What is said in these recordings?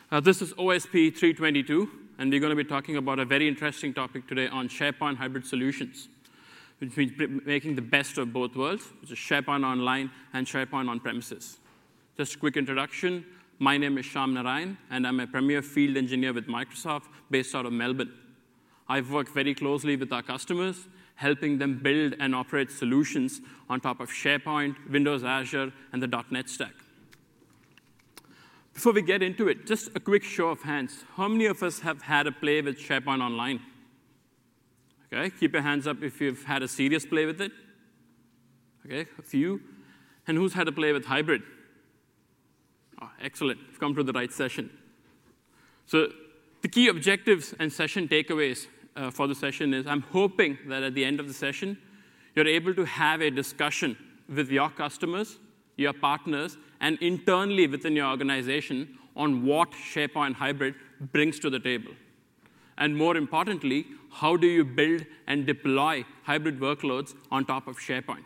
This is OSP 322, and we're going to be talking about a very interesting topic today on SharePoint hybrid solutions, which means making the best of both worlds, which is SharePoint Online and SharePoint on-premises. Just a quick introduction. My name is Shyam Narayan, and I'm a premier field engineer with Microsoft based out of Melbourne. I've worked very closely with our customers, helping them build and operate solutions on top of SharePoint, Windows Azure, and the .NET stack. Before we get into it, just a quick show of hands. How many of us have had a play with SharePoint Online? Okay, keep your hands up if you've had a serious play with it. Okay, a few. And who's had a play with hybrid? Oh, excellent, you've come to the right session. So the key objectives and session takeaways for the session is I'm hoping that at the end of the session, you're able to have a discussion with your customers, your partners, and internally within your organization on what SharePoint Hybrid brings to the table. And more importantly, how do you build and deploy hybrid workloads on top of SharePoint?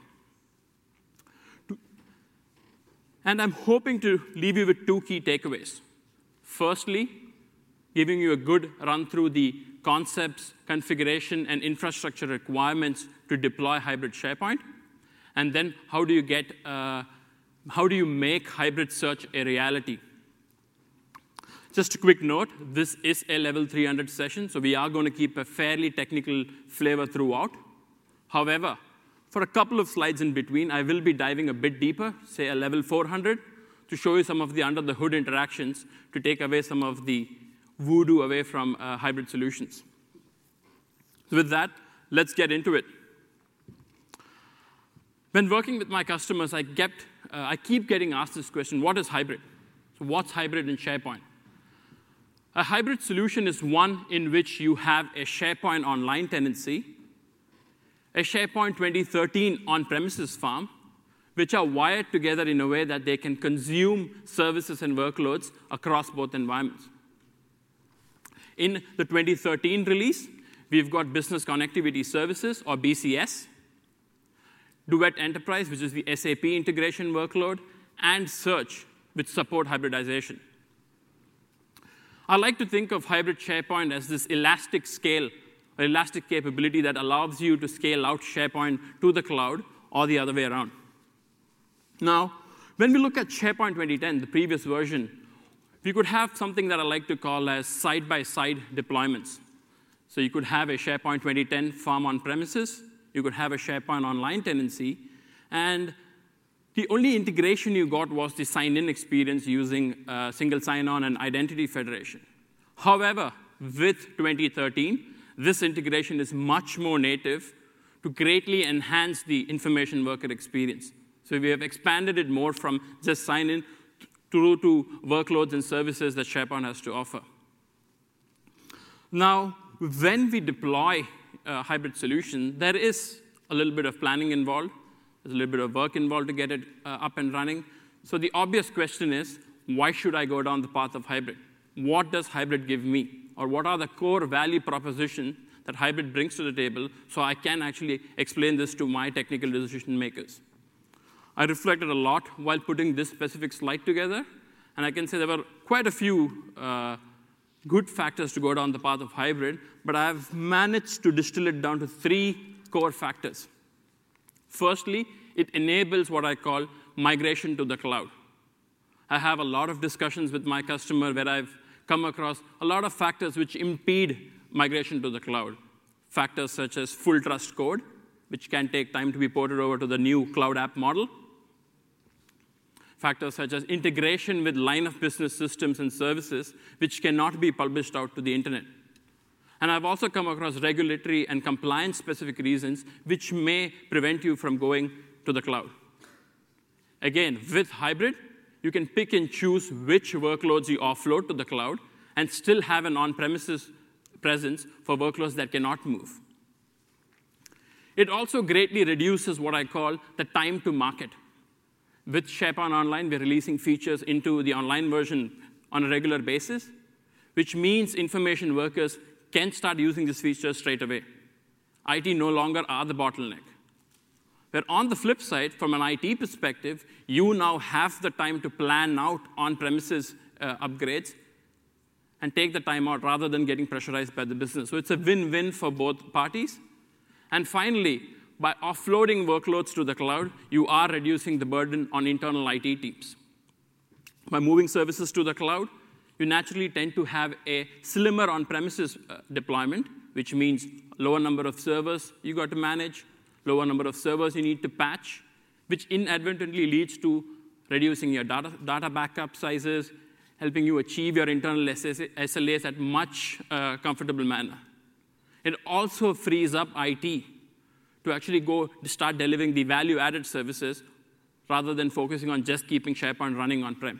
And I'm hoping to leave you with two key takeaways. Firstly, giving you a good run through the concepts, configuration, and infrastructure requirements to deploy hybrid SharePoint. And then how do you make hybrid search a reality? Just a quick note, this is a level 300 session, so we are going to keep a fairly technical flavor throughout. However, for a couple of slides in between, I will be diving a bit deeper, say a level 400, to show you some of the under-the-hood interactions to take away some of the voodoo away from hybrid solutions. So with that, let's get into it. When working with my customers, I keep getting asked this question, what is hybrid? So what's hybrid in SharePoint? A hybrid solution is one in which you have a SharePoint Online tenancy, a SharePoint 2013 on-premises farm, which are wired together in a way that they can consume services and workloads across both environments. In the 2013 release, we've got Business Connectivity Services, or BCS, Duet Enterprise, which is the SAP integration workload, and Search, which support hybridization. I like to think of hybrid SharePoint as this elastic scale, or elastic capability that allows you to scale out SharePoint to the cloud or the other way around. Now, when we look at SharePoint 2010, the previous version, we could have something that I like to call as side-by-side deployments. So you could have a SharePoint 2010 farm on-premises, you could have a SharePoint Online tenancy, and the only integration you got was the sign-in experience using single sign-on and identity federation. However, with 2013, this integration is much more native to greatly enhance the information worker experience. So we have expanded it more from just sign-in through to workloads and services that SharePoint has to offer. Now, when we deploy a hybrid solution, there is a little bit of planning involved. There's a little bit of work involved to get it up and running. So the obvious question is, why should I go down the path of hybrid? What does hybrid give me? Or what are the core value propositions that hybrid brings to the table so I can actually explain this to my technical decision makers? I reflected a lot while putting this specific slide together, and I can say there were quite a few good factors to go down the path of hybrid, but I've managed to distill it down to three core factors. Firstly, it enables what I call migration to the cloud. I have a lot of discussions with my customer where I've come across a lot of factors which impede migration to the cloud. Factors such as full trust code, which can take time to be ported over to the new cloud app model. Factors such as integration with line of business systems and services, which cannot be published out to the internet. And I've also come across regulatory and compliance-specific reasons which may prevent you from going to the cloud. Again, with hybrid, you can pick and choose which workloads you offload to the cloud and still have an on-premises presence for workloads that cannot move. It also greatly reduces what I call the time to market. With SharePoint Online, we're releasing features into the online version on a regular basis, which means information workers can start using these features straight away. IT no longer are the bottleneck. Where on the flip side, from an IT perspective, you now have the time to plan out on-premises upgrades and take the time out rather than getting pressurized by the business. So it's a win-win for both parties. And finally, by offloading workloads to the cloud, you are reducing the burden on internal IT teams. By moving services to the cloud, you naturally tend to have a slimmer on-premises deployment, which means lower number of servers you got to manage, lower number of servers you need to patch, which inadvertently leads to reducing your data backup sizes, helping you achieve your internal SLAs at much comfortable manner. It also frees up IT to actually go to start delivering the value-added services rather than focusing on just keeping SharePoint running on-prem.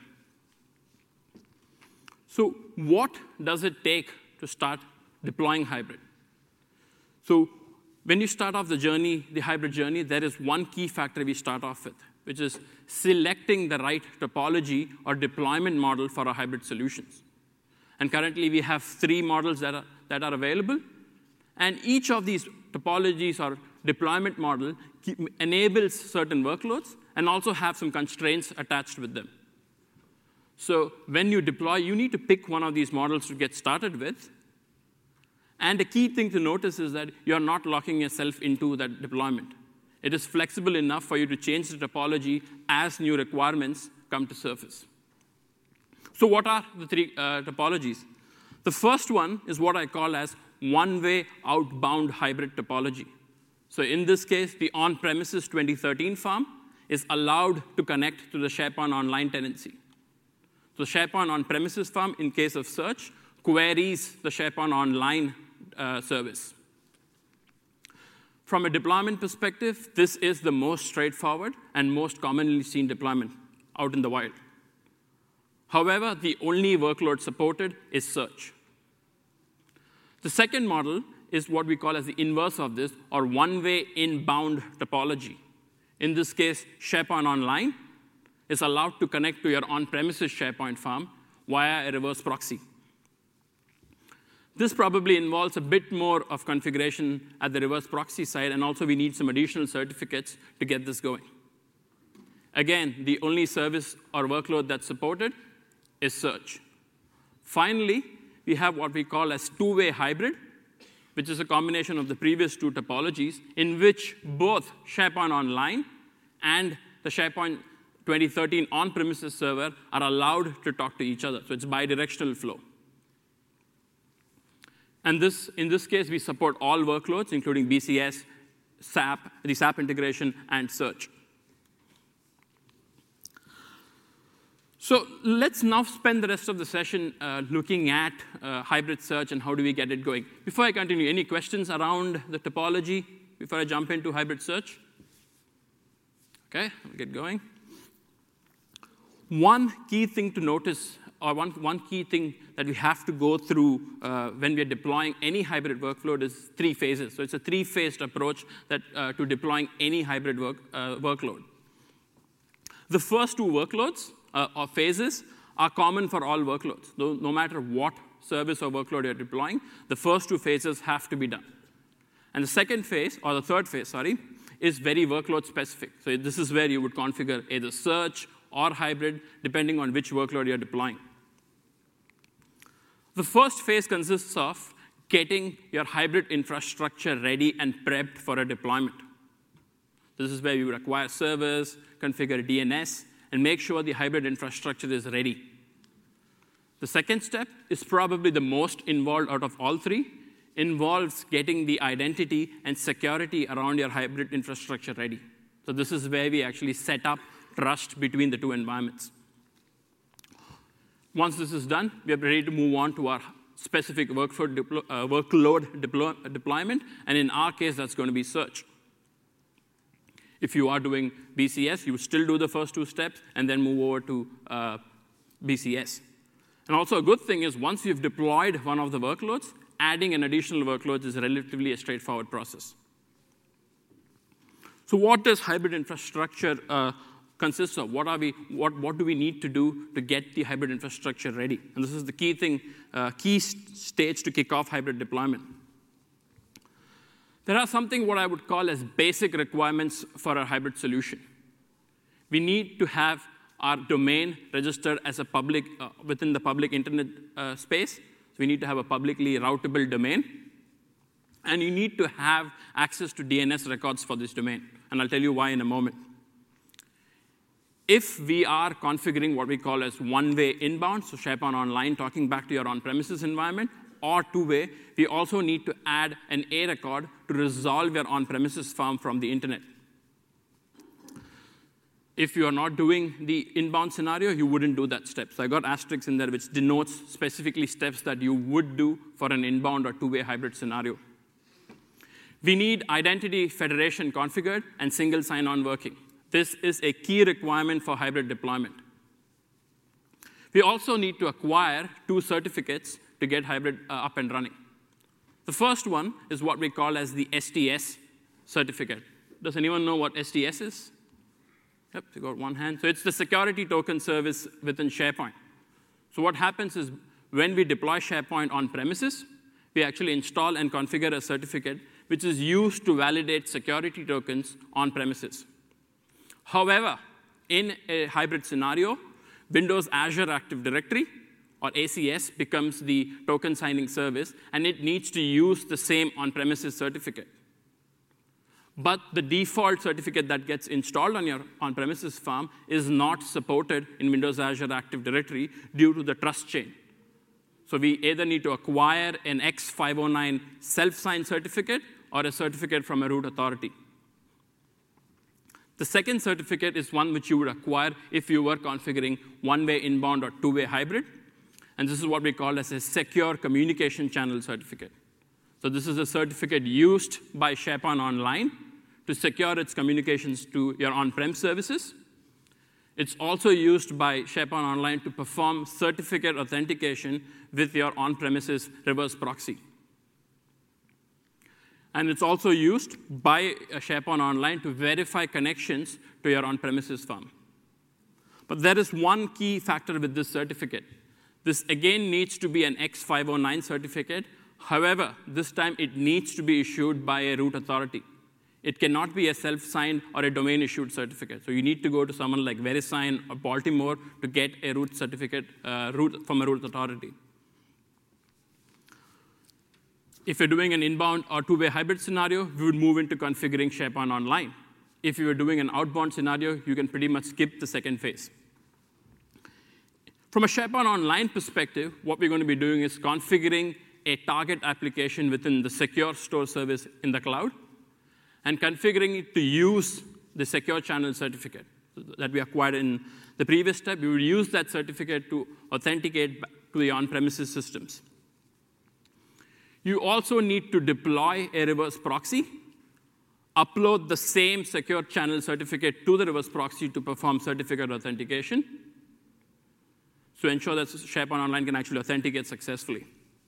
So what does it take to start deploying hybrid? So when you start off the journey, the hybrid journey, there is one key factor we start off with, which is selecting the right topology or deployment model for our hybrid solutions. And currently, we have 3 models that are available. And each of these topologies or deployment model enables certain workloads and also have some constraints attached with them. So when you deploy, you need to pick one of these models to get started with. And the key thing to notice is that you're not locking yourself into that deployment. It is flexible enough for you to change the topology as new requirements come to surface. So what are the 3 topologies? The first one is what I call as one-way outbound hybrid topology. So in this case, the on-premises 2013 farm is allowed to connect to the SharePoint Online tenancy. So SharePoint on-premises farm, in case of search, queries the SharePoint Online service. From a deployment perspective, this is the most straightforward and most commonly seen deployment out in the wild. However, the only workload supported is search. The second model is what we call as the inverse of this, or one-way inbound topology. In this case, SharePoint Online is allowed to connect to your on-premises SharePoint farm via a reverse proxy. This probably involves a bit more of configuration at the reverse proxy side, and also we need some additional certificates to get this going. Again, the only service or workload that's supported is search. Finally, we have what we call as two-way hybrid, which is a combination of the previous 2 topologies, in which both SharePoint Online and the SharePoint 2013 on-premises server are allowed to talk to each other. So it's bidirectional flow. And in this case, we support all workloads, including BCS, SAP, the SAP integration, and search. So let's now spend the rest of the session looking at hybrid search and how do we get it going. Before I continue, any questions around the topology before I jump into hybrid search? OK, I'll get going. One key thing to notice, or one key thing that we have to go through when we're deploying any hybrid workload is 3 phases. So it's a 3-phased approach to deploying any hybrid workload. The first 2 workloads or phases are common for all workloads. No matter what service or workload you're deploying, the first 2 phases have to be done. And the second phase, or the third phase, is very workload specific. So this is where you would configure either search or hybrid, depending on which workload you're deploying. The first phase consists of getting your hybrid infrastructure ready and prepped for a deployment. This is where you would acquire servers, configure DNS, and make sure the hybrid infrastructure is ready. The second step is probably the most involved out of all 3, involves getting the identity and security around your hybrid infrastructure ready. So this is where we actually set up trust between the 2 environments. Once this is done, we are ready to move on to our specific workload deployment, and in our case, that's going to be search. If you are doing BCS, you still do the first 2 steps and then move over to BCS. And also a good thing is once you've deployed one of the workloads, adding an additional workload is relatively a straightforward process. So what does hybrid infrastructure consist of? What do we need to do to get the hybrid infrastructure ready? And this is the key stage to kick off hybrid deployment. There are something what I would call as basic requirements for a hybrid solution. We need to have our domain registered as a public, within the public internet space. So we need to have a publicly routable domain. And you need to have access to DNS records for this domain. And I'll tell you why in a moment. If we are configuring what we call as one-way inbound, so SharePoint Online talking back to your on-premises environment, or two-way, we also need to add an A record to resolve your on-premises farm from the internet. If you are not doing the inbound scenario, you wouldn't do that step. So I got asterisks in there, which denotes specifically steps that you would do for an inbound or two-way hybrid scenario. We need identity federation configured and single sign-on working. This is a key requirement for hybrid deployment. We also need to acquire 2 certificates to get hybrid up and running. The first one is what we call as the STS certificate. Does anyone know what STS is? Yep, you got one hand. So it's the security token service within SharePoint. So what happens is when we deploy SharePoint on premises, we actually install and configure a certificate which is used to validate security tokens on premises. However, in a hybrid scenario, Windows Azure Active Directory, or ACS, becomes the token signing service, and it needs to use the same on-premises certificate. But the default certificate that gets installed on your on-premises farm is not supported in Windows Azure Active Directory due to the trust chain. So we either need to acquire an X509 self-signed certificate or a certificate from a root authority. The second certificate is one which you would acquire if you were configuring one-way inbound or two-way hybrid. And this is what we call as a secure communication channel certificate. So this is a certificate used by SharePoint Online to secure its communications to your on-prem services. It's also used by SharePoint Online to perform certificate authentication with your on-premises reverse proxy. And it's also used by SharePoint Online to verify connections to your on-premises farm. But there is one key factor with this certificate. This, again, needs to be an X509 certificate. However, this time it needs to be issued by a root authority. It cannot be a self-signed or a domain-issued certificate. So you need to go to someone like VeriSign or Baltimore to get a root certificate from a root authority. If you're doing an inbound or two-way hybrid scenario, we would move into configuring SharePoint Online. If you were doing an outbound scenario, you can pretty much skip the second phase. From a SharePoint Online perspective, what we're going to be doing is configuring a target application within the secure store service in the cloud and configuring it to use the secure channel certificate that we acquired in the previous step. We will use that certificate to authenticate to the on-premises systems. You also need to deploy a reverse proxy, upload the same secure channel certificate to the reverse proxy to perform certificate authentication, to ensure that SharePoint Online can actually authenticate successfully.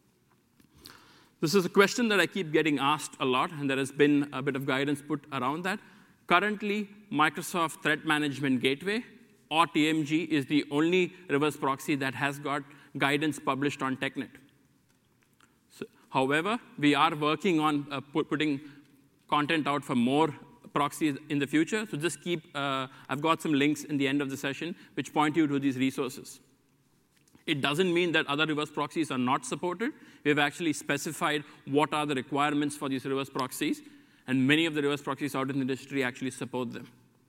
This is a question that I keep getting asked a lot, and there has been a bit of guidance put around that. Currently, Microsoft Threat Management Gateway, or TMG, is the only reverse proxy that has got guidance published on TechNet. However, we are working on putting content out for more proxies in the future. So just I've got some links in the end of the session which point you to these resources. It doesn't mean that other reverse proxies are not supported. We've actually specified what are the requirements for these reverse proxies, and many of the reverse proxies out in the industry actually support them.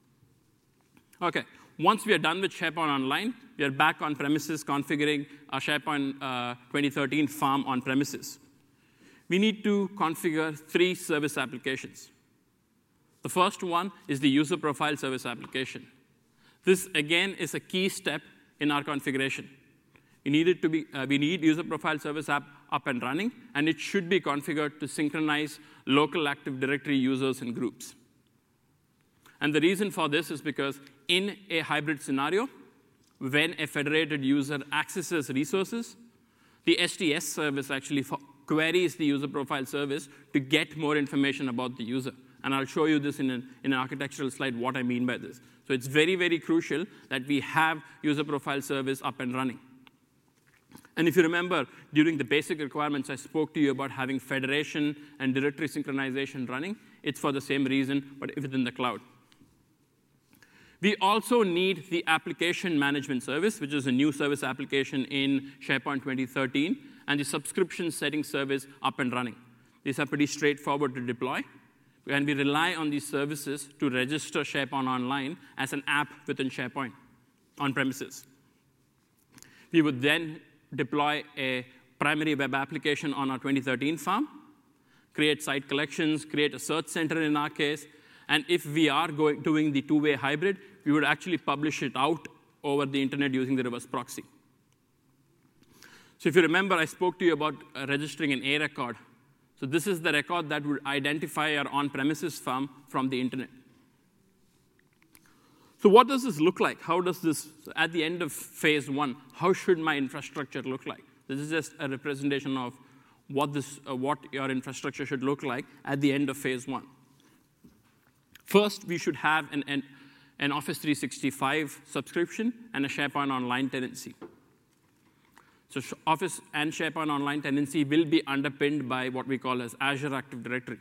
OK, once we are done with SharePoint Online, we are back on premises configuring our SharePoint 2013 farm on premises. We need to configure 3 service applications. The first one is the user profile service application. This, again, is a key step in our configuration. We need user profile service app up and running, and it should be configured to synchronize local Active Directory users and groups. And the reason for this is because in a hybrid scenario, when a federated user accesses resources, the STS service actually queries the user profile service to get more information about the user. And I'll show you this in an architectural slide, what I mean by this. So it's very, very crucial that we have user profile service up and running. And if you remember, during the basic requirements, I spoke to you about having federation and directory synchronization running. It's for the same reason, but within the cloud. We also need the application management service, which is a new service application in SharePoint 2013, and the subscription setting service up and running. These are pretty straightforward to deploy, and we rely on these services to register SharePoint Online as an app within SharePoint on premises. We would then deploy a primary web application on our 2013 farm, create site collections, create a search center in our case, and if we are doing the two-way hybrid, we would actually publish it out over the internet using the reverse proxy. So if you remember, I spoke to you about registering an A record. So this is the record that would identify our on-premises farm from the internet. So what does this look like? How does this, at the end of phase one, how should my infrastructure look like? This is just a representation of what your infrastructure should look like at the end of phase one. First, we should have an Office 365 subscription and a SharePoint Online tenancy. So Office and SharePoint Online tenancy will be underpinned by what we call as Azure Active Directory.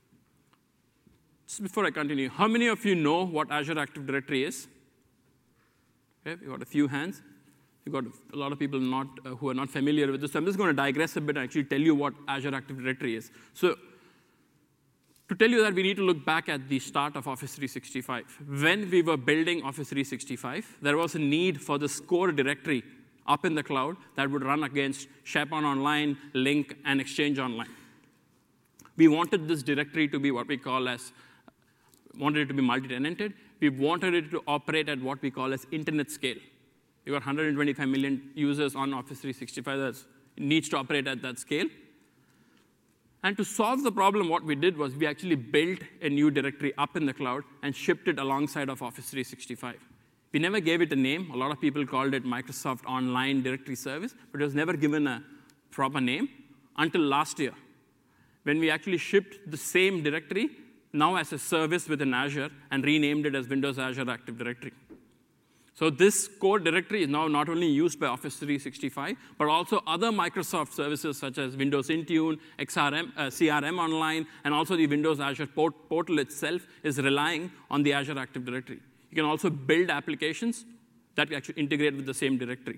Just before I continue, how many of you know what Azure Active Directory is? Okay, we've got a few hands. We've got a lot of people who are not familiar with this. So I'm just going to digress a bit and actually tell you what Azure Active Directory is. So to tell you that, we need to look back at the start of Office 365. When we were building Office 365, there was a need for this core directory up in the cloud that would run against SharePoint Online, Lync, and Exchange Online. We wanted this directory to be what we call as, wanted it to be multi-tenanted. We wanted it to operate at what we call as internet scale. We've got 125 million users on Office 365 that needs to operate at that scale. And to solve the problem, what we did was we actually built a new directory up in the cloud and shipped it alongside of Office 365. We never gave it a name. A lot of people called it Microsoft Online Directory Service, but it was never given a proper name until last year, when we actually shipped the same directory now as a service within Azure and renamed it as Windows Azure Active Directory. So this core directory is now not only used by Office 365, but also other Microsoft services such as Windows Intune, CRM Online, and also the Windows Azure portal itself is relying on the Azure Active Directory. You can also build applications that actually integrate with the same directory.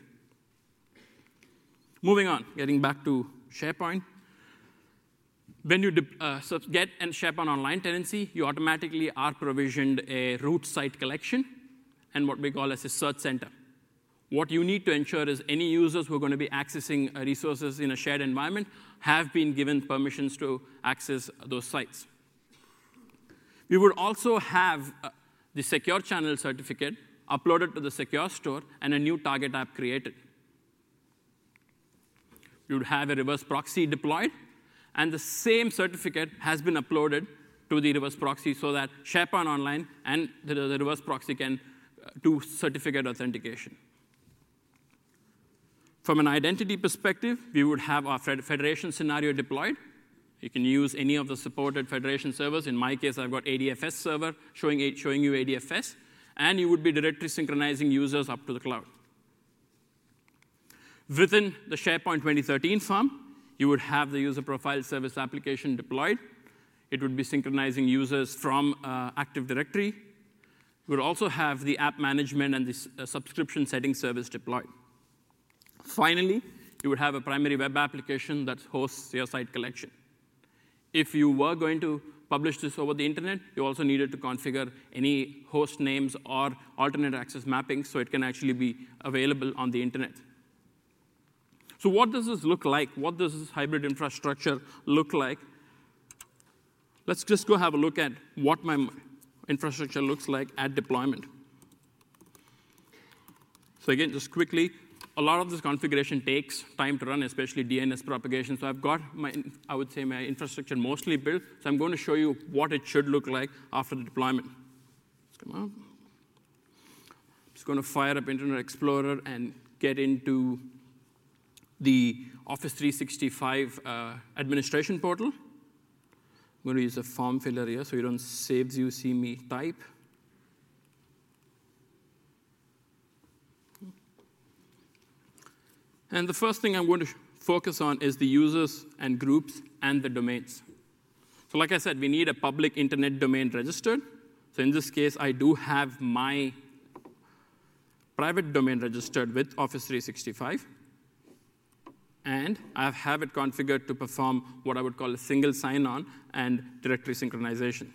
Moving on, getting back to SharePoint. When you get a SharePoint Online tenancy, you automatically are provisioned a root site collection and what we call as a search center. What you need to ensure is any users who are going to be accessing resources in a shared environment have been given permissions to access those sites. We would also have the secure channel certificate uploaded to the secure store and a new target app created. We would have a reverse proxy deployed, and the same certificate has been uploaded to the reverse proxy so that SharePoint Online and the reverse proxy can do certificate authentication. From an identity perspective, we would have our federation scenario deployed. You can use any of the supported federation servers. In my case, I've got ADFS server showing you ADFS, and you would be directly synchronizing users up to the cloud. Within the SharePoint 2013 farm, you would have the user profile service application deployed. It would be synchronizing users from Active Directory. We would also have the app management and the subscription setting service deployed. Finally, you would have a primary web application that hosts your site collection. If you were going to publish this over the internet, you also needed to configure any host names or alternate access mappings so it can actually be available on the internet. So what does this look like? What does this hybrid infrastructure look like? Let's just go have a look at what my infrastructure looks like at deployment. So again, just quickly, a lot of this configuration takes time to run, especially DNS propagation. So I've got I would say, my infrastructure mostly built. So I'm going to show you what it should look like after the deployment. Let's come on. I'm just going to fire up Internet Explorer and get into the Office 365 administration portal. I'm going to use a form filler here so you don't saves you see me type. And the first thing I'm going to focus on is the users and groups and the domains. So like I said, we need a public internet domain registered. So in this case, I do have my private domain registered with Office 365, and I have it configured to perform what I would call a single sign-on and directory synchronization.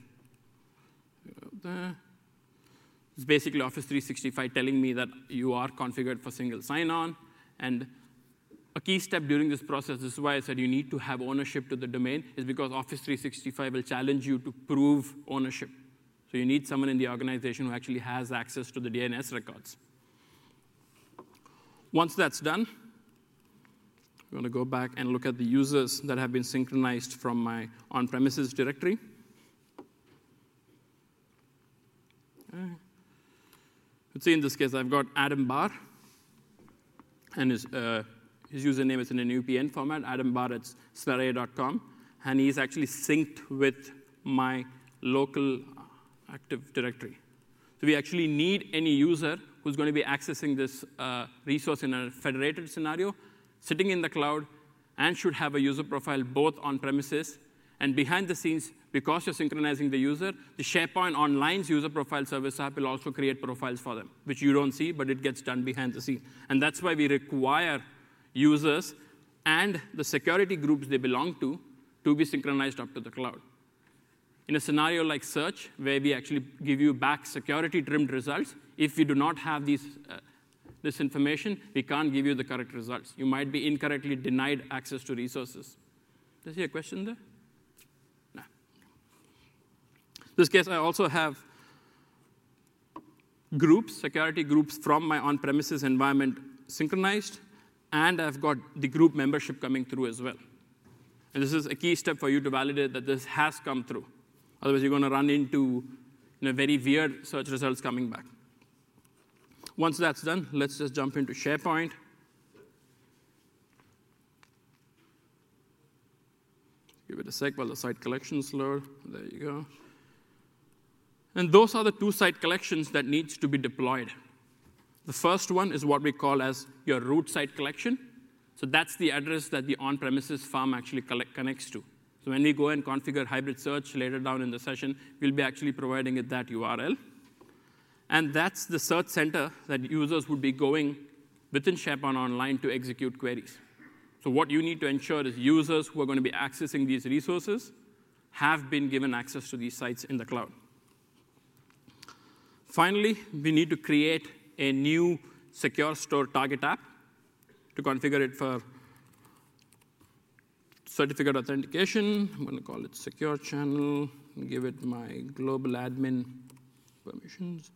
It's basically Office 365 telling me that you are configured for single sign-on. And a key step during this process, this is why I said you need to have ownership to the domain, is because Office 365 will challenge you to prove ownership. So you need someone in the organization who actually has access to the DNS records. Once that's done, I'm going to go back and look at the users that have been synchronized from my on-premises directory. Okay. Let's see, in this case, I've got Adam Barr, and his username is in an UPN format, adambarr@slurry.com, and he's actually synced with my local Active Directory. So we actually need any user who's going to be accessing this resource in a federated scenario, sitting in the cloud, and should have a user profile both on premises and behind the scenes. Because you're synchronizing the user, the SharePoint Online's user profile service app will also create profiles for them, which you don't see, but it gets done behind the scene. And that's why we require users and the security groups they belong to be synchronized up to the cloud. In a scenario like search, where we actually give you back security-trimmed results, if you do not have this information, we can't give you the correct results. You might be incorrectly denied access to resources. Is there a question there? No. In this case, I also have groups, security groups from my on-premises environment synchronized, and I've got the group membership coming through as well. And this is a key step for you to validate that this has come through. Otherwise, you're going to run into very weird search results coming back. Once that's done, let's just jump into SharePoint. Give it a sec while the site collections load. There you go. And those are the two site collections that needs to be deployed. The first one is what we call as your root site collection. So that's the address that the on-premises farm actually connects to. So when we go and configure hybrid search later down in the session, we'll be actually providing it that URL. And that's the search center that users would be going within SharePoint Online to execute queries. So what you need to ensure is users who are going to be accessing these resources have been given access to these sites in the cloud. Finally, we need to create a new secure store target app to configure it for certificate authentication. I'm going to call it secure channel, and give it my global admin permissions.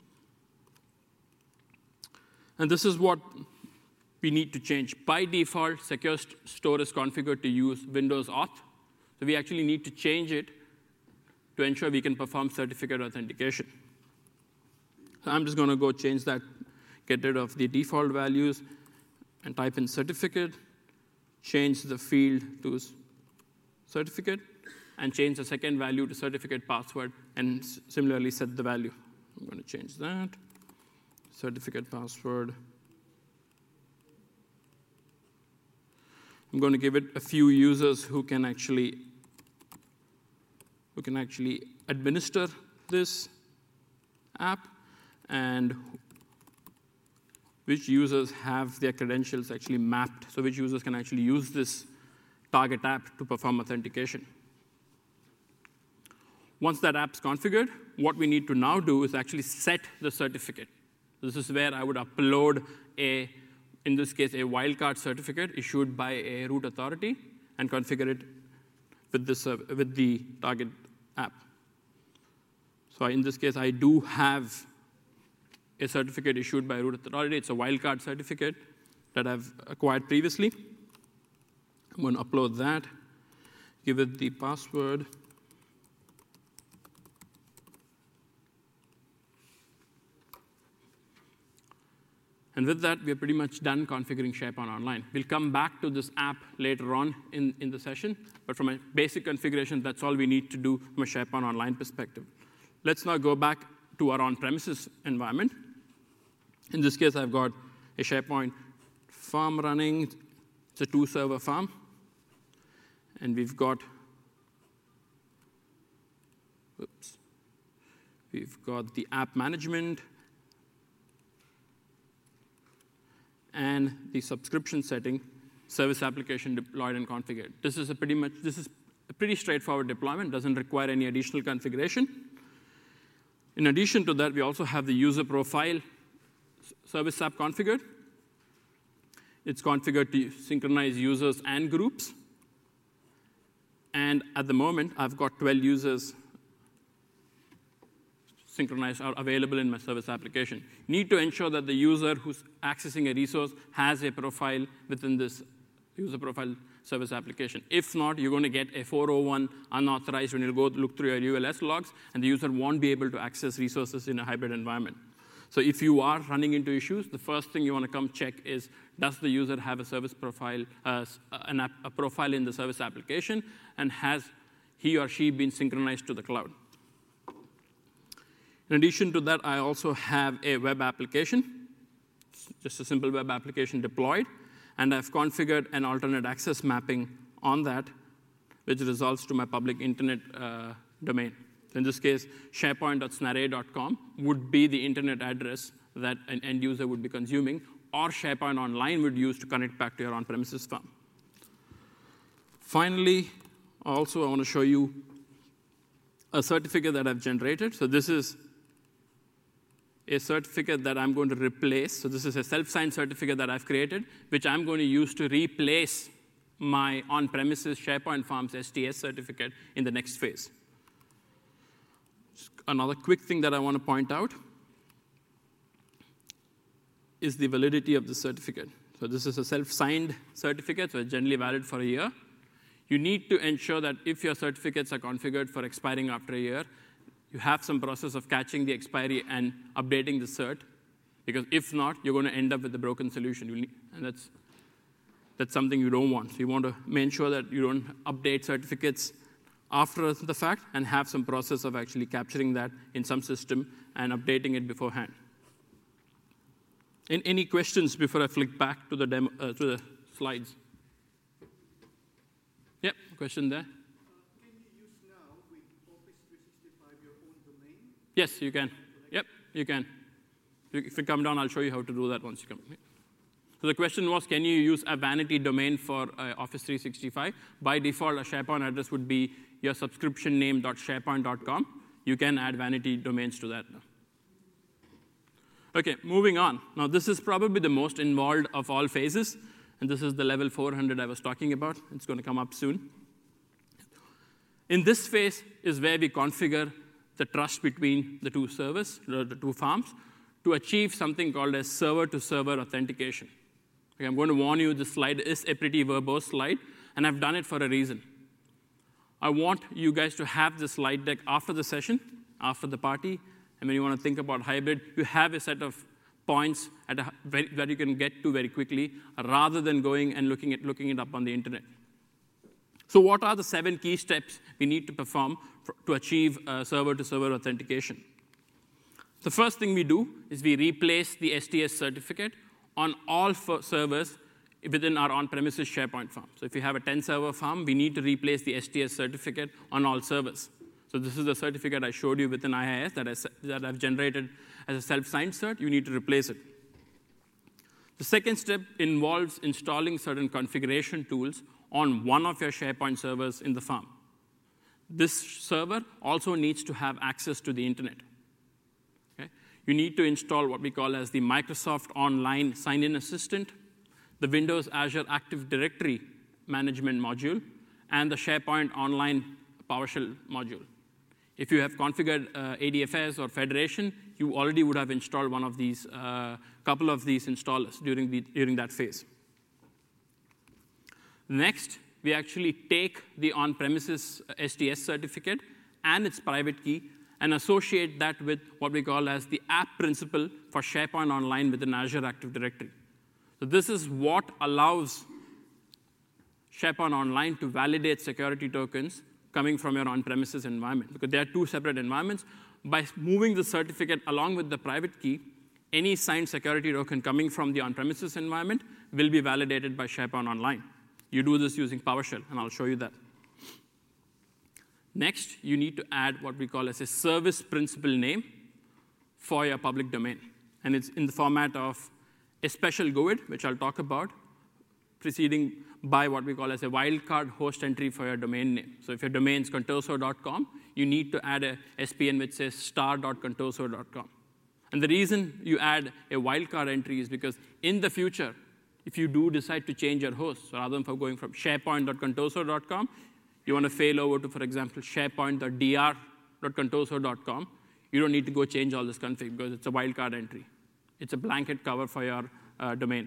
And this is what we need to change. By default, secure store is configured to use Windows Auth. So we actually need to change it to ensure we can perform certificate authentication. So I'm just going to go change that, get rid of the default values, and type in certificate, change the field to certificate, and change the second value to certificate password, and similarly set the value. I'm going to change that. Certificate password. I'm going to give it a few users who can actually administer this app, and which users have their credentials actually mapped, so which users can actually use this target app to perform authentication. Once that app's configured, what we need to now do is actually set the certificate. This is where I would upload in this case, a wildcard certificate issued by a root authority and configure it with the target app. So in this case, I do have a certificate issued by a root authority. It's a wildcard certificate that I've acquired previously. I'm going to upload that, give it the password. And with that, we're pretty much done configuring SharePoint Online. We'll come back to this app later on in the session, but from a basic configuration, that's all we need to do from a SharePoint Online perspective. Let's now go back to our on-premises environment. In this case, I've got a SharePoint farm running. It's a 2-server farm. And we've got the app management. and the subscription setting, service application deployed and configured. This is a pretty straightforward deployment, doesn't require any additional configuration. In addition to that, we also have the user profile service app configured. It's configured to synchronize users and groups. And at the moment, I've got 12 users synchronized or available in my service application. You need to ensure that the user who's accessing a resource has a profile within this user profile service application. If not, you're going to get a 401 unauthorized when you go look through your ULS logs, and the user won't be able to access resources in a hybrid environment. So if you are running into issues, the first thing you want to come check is, does the user have a service profile, a profile in the service application, and has he or she been synchronized to the cloud? In addition to that, I also have a web application, just a simple web application deployed, and I've configured an alternate access mapping on that, which results to my public internet domain. In this case, sharepoint.snarray.com would be the internet address that an end user would be consuming, or SharePoint Online would use to connect back to your on-premises farm. Finally, also I want to show you a certificate that I've generated. So this is a certificate that I'm going to replace. So this is a self-signed certificate that I've created, which I'm going to use to replace my on-premises SharePoint Farms STS certificate in the next phase. Just another quick thing that I want to point out is the validity of the certificate. So this is a self-signed certificate, so it's generally valid for a year. You need to ensure that if your certificates are configured for expiring after a year, you have some process of catching the expiry and updating the cert, because if not, you're going to end up with a broken solution, and that's something you don't want. So you want to make sure that you don't update certificates after the fact and have some process of actually capturing that in some system and updating it beforehand. Any questions before I flick back to the demo, to the slides? Yep, question there. Can you use now with Office 365 your own domain? Yes, you can. Yep, you can. If you come down, I'll show you how to do that once you come. So the question was, can you use a vanity domain for Office 365? By default, a SharePoint address would be your subscription name.sharepoint.com. You can add vanity domains to that now. OK, moving on. Now, this is probably the most involved of all phases. And this is the level 400 I was talking about. It's going to come up soon. In this phase is where we configure the trust between the two servers, the two farms, to achieve something called as server-to-server authentication. Okay, I'm going to warn you, this slide is a pretty verbose slide, and I've done it for a reason. I want you guys to have this slide deck after the session, after the party, and when you want to think about hybrid, you have a set of points that you can get to very quickly, rather than going and looking it up on the internet. So what are the 7 key steps we need to perform to achieve server-to-server authentication? The first thing we do is we replace the STS certificate on all servers within our on-premises SharePoint farm. So if you have a 10-server farm, we need to replace the STS certificate on all servers. So this is the certificate I showed you within IIS that I've generated as a self-signed cert. You need to replace it. The second step involves installing certain configuration tools on one of your SharePoint servers in the farm. This server also needs to have access to the internet. Okay? You need to install what we call as the Microsoft Online Sign-In Assistant, the Windows Azure Active Directory Management module, and the SharePoint Online PowerShell module. If you have configured ADFS or Federation, you already would have installed one of these, couple of these installers during that phase. Next, we actually take the on-premises STS certificate and its private key and associate that with what we call as the app principal for SharePoint Online within Azure Active Directory. So this is what allows SharePoint Online to validate security tokens coming from your on-premises environment, because there are 2 separate environments. By moving the certificate along with the private key, any signed security token coming from the on-premises environment will be validated by SharePoint Online. You do this using PowerShell, and I'll show you that. Next, you need to add what we call as a service principal name for your public domain. And it's in the format of a special GUID, which I'll talk about, preceding by what we call as a wildcard host entry for your domain name. So if your domain is contoso.com, you need to add a SPN which says star.contoso.com. And the reason you add a wildcard entry is because in the future, if you do decide to change your host, so rather than going from sharepoint.contoso.com, you want to fail over to, for example, sharepoint.dr.contoso.com, you don't need to go change all this config because it's a wildcard entry. It's a blanket cover for your domain.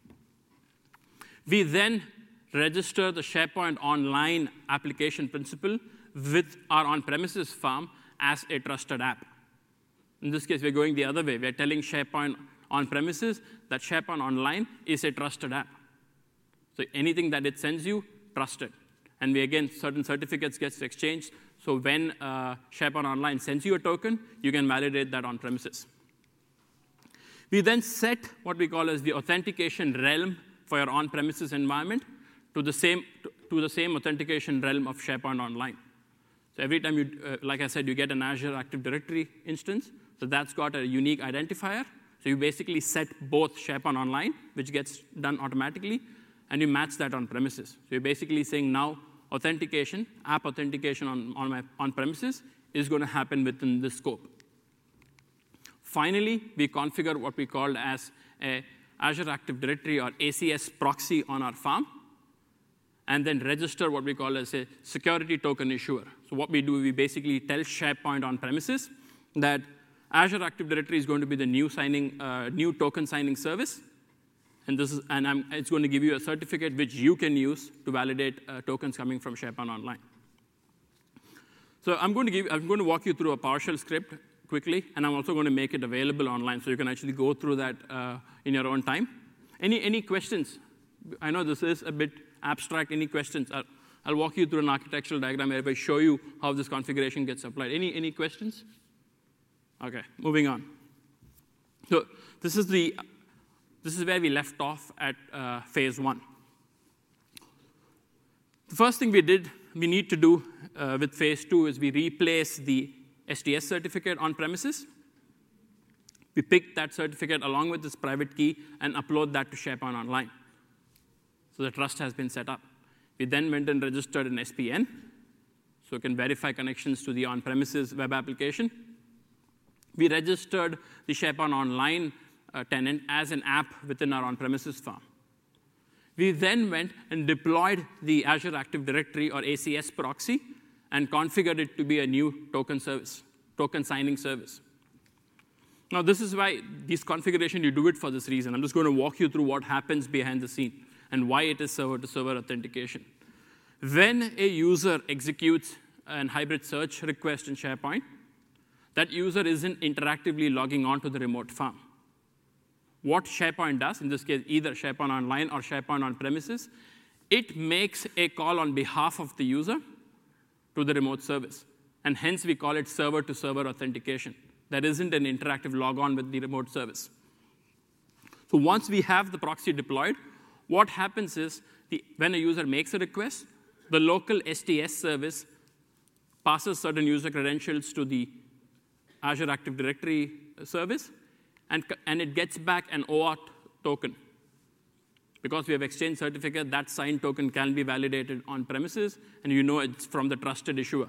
We then register the SharePoint Online application principal with our on-premises farm as a trusted app. In this case, we're going the other way. We're telling SharePoint on-premises that SharePoint Online is a trusted app. So anything that it sends you, trusted. And we, again, certain certificates get exchanged. So when SharePoint Online sends you a token, you can validate that on-premises. We then set what we call as the authentication realm for your on-premises environment to the same authentication realm of SharePoint Online. So every time you, like I said, you get an Azure Active Directory instance, so that's got a unique identifier. So you basically set both SharePoint Online, which gets done automatically, and you match that on premises. So you're basically saying now authentication, app authentication on my on-premises is going to happen within this scope. Finally, we configure what we call as a Azure Active Directory or ACS proxy on our farm, and then register what we call as a security token issuer. So what we do, we basically tell SharePoint on premises that Azure Active Directory is going to be the new token signing service, and it's going to give you a certificate which you can use to validate tokens coming from SharePoint Online. So I'm going to walk you through a PowerShell script quickly, and I'm also going to make it available online so you can actually go through that in your own time. Any questions? I know this is a bit abstract. Any questions? I'll walk you through an architectural diagram where I show you how this configuration gets applied. Any questions? OK, moving on. So this is where we left off at phase 1. The first thing we need to do with phase 2 is we replace the STS certificate on premises. We pick that certificate along with this private key and upload that to SharePoint Online. So the trust has been set up. We then went and registered an SPN, so we can verify connections to the on-premises web application. We registered the SharePoint Online tenant as an app within our on-premises farm. We then went and deployed the Azure Active Directory or ACS proxy and configured it to be a new token service, token signing service. Now, this is why this configuration, you do it for this reason. I'm just going to walk you through what happens behind the scene and why it is server-to-server authentication. When a user executes a hybrid search request in SharePoint, that user isn't interactively logging on to the remote farm. What SharePoint does, in this case, either SharePoint Online or SharePoint on premises, it makes a call on behalf of the user to the remote service. And hence, we call it server-to-server authentication. There isn't an interactive log-on with the remote service. So once we have the proxy deployed, what happens is when a user makes a request, the local STS service passes certain user credentials to the Azure Active Directory service, and it gets back an OAuth token. Because we have exchanged certificate, that signed token can be validated on premises, and you know it's from the trusted issuer.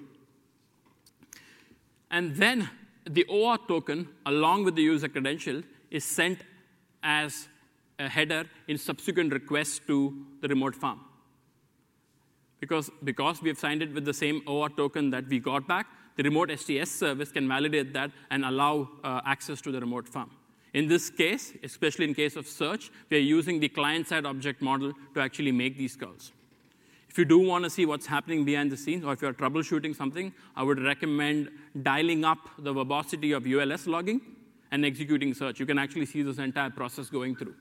And then the OAuth token, along with the user credential, is sent as a header in subsequent requests to the remote farm. Because we have signed it with the same OAuth token that we got back, the remote STS service can validate that and allow access to the remote farm. In this case, especially in case of search, we are using the client-side object model to actually make these calls. If you do want to see what's happening behind the scenes, or if you're troubleshooting something, I would recommend dialing up the verbosity of ULS logging and executing search. You can actually see this entire process going through.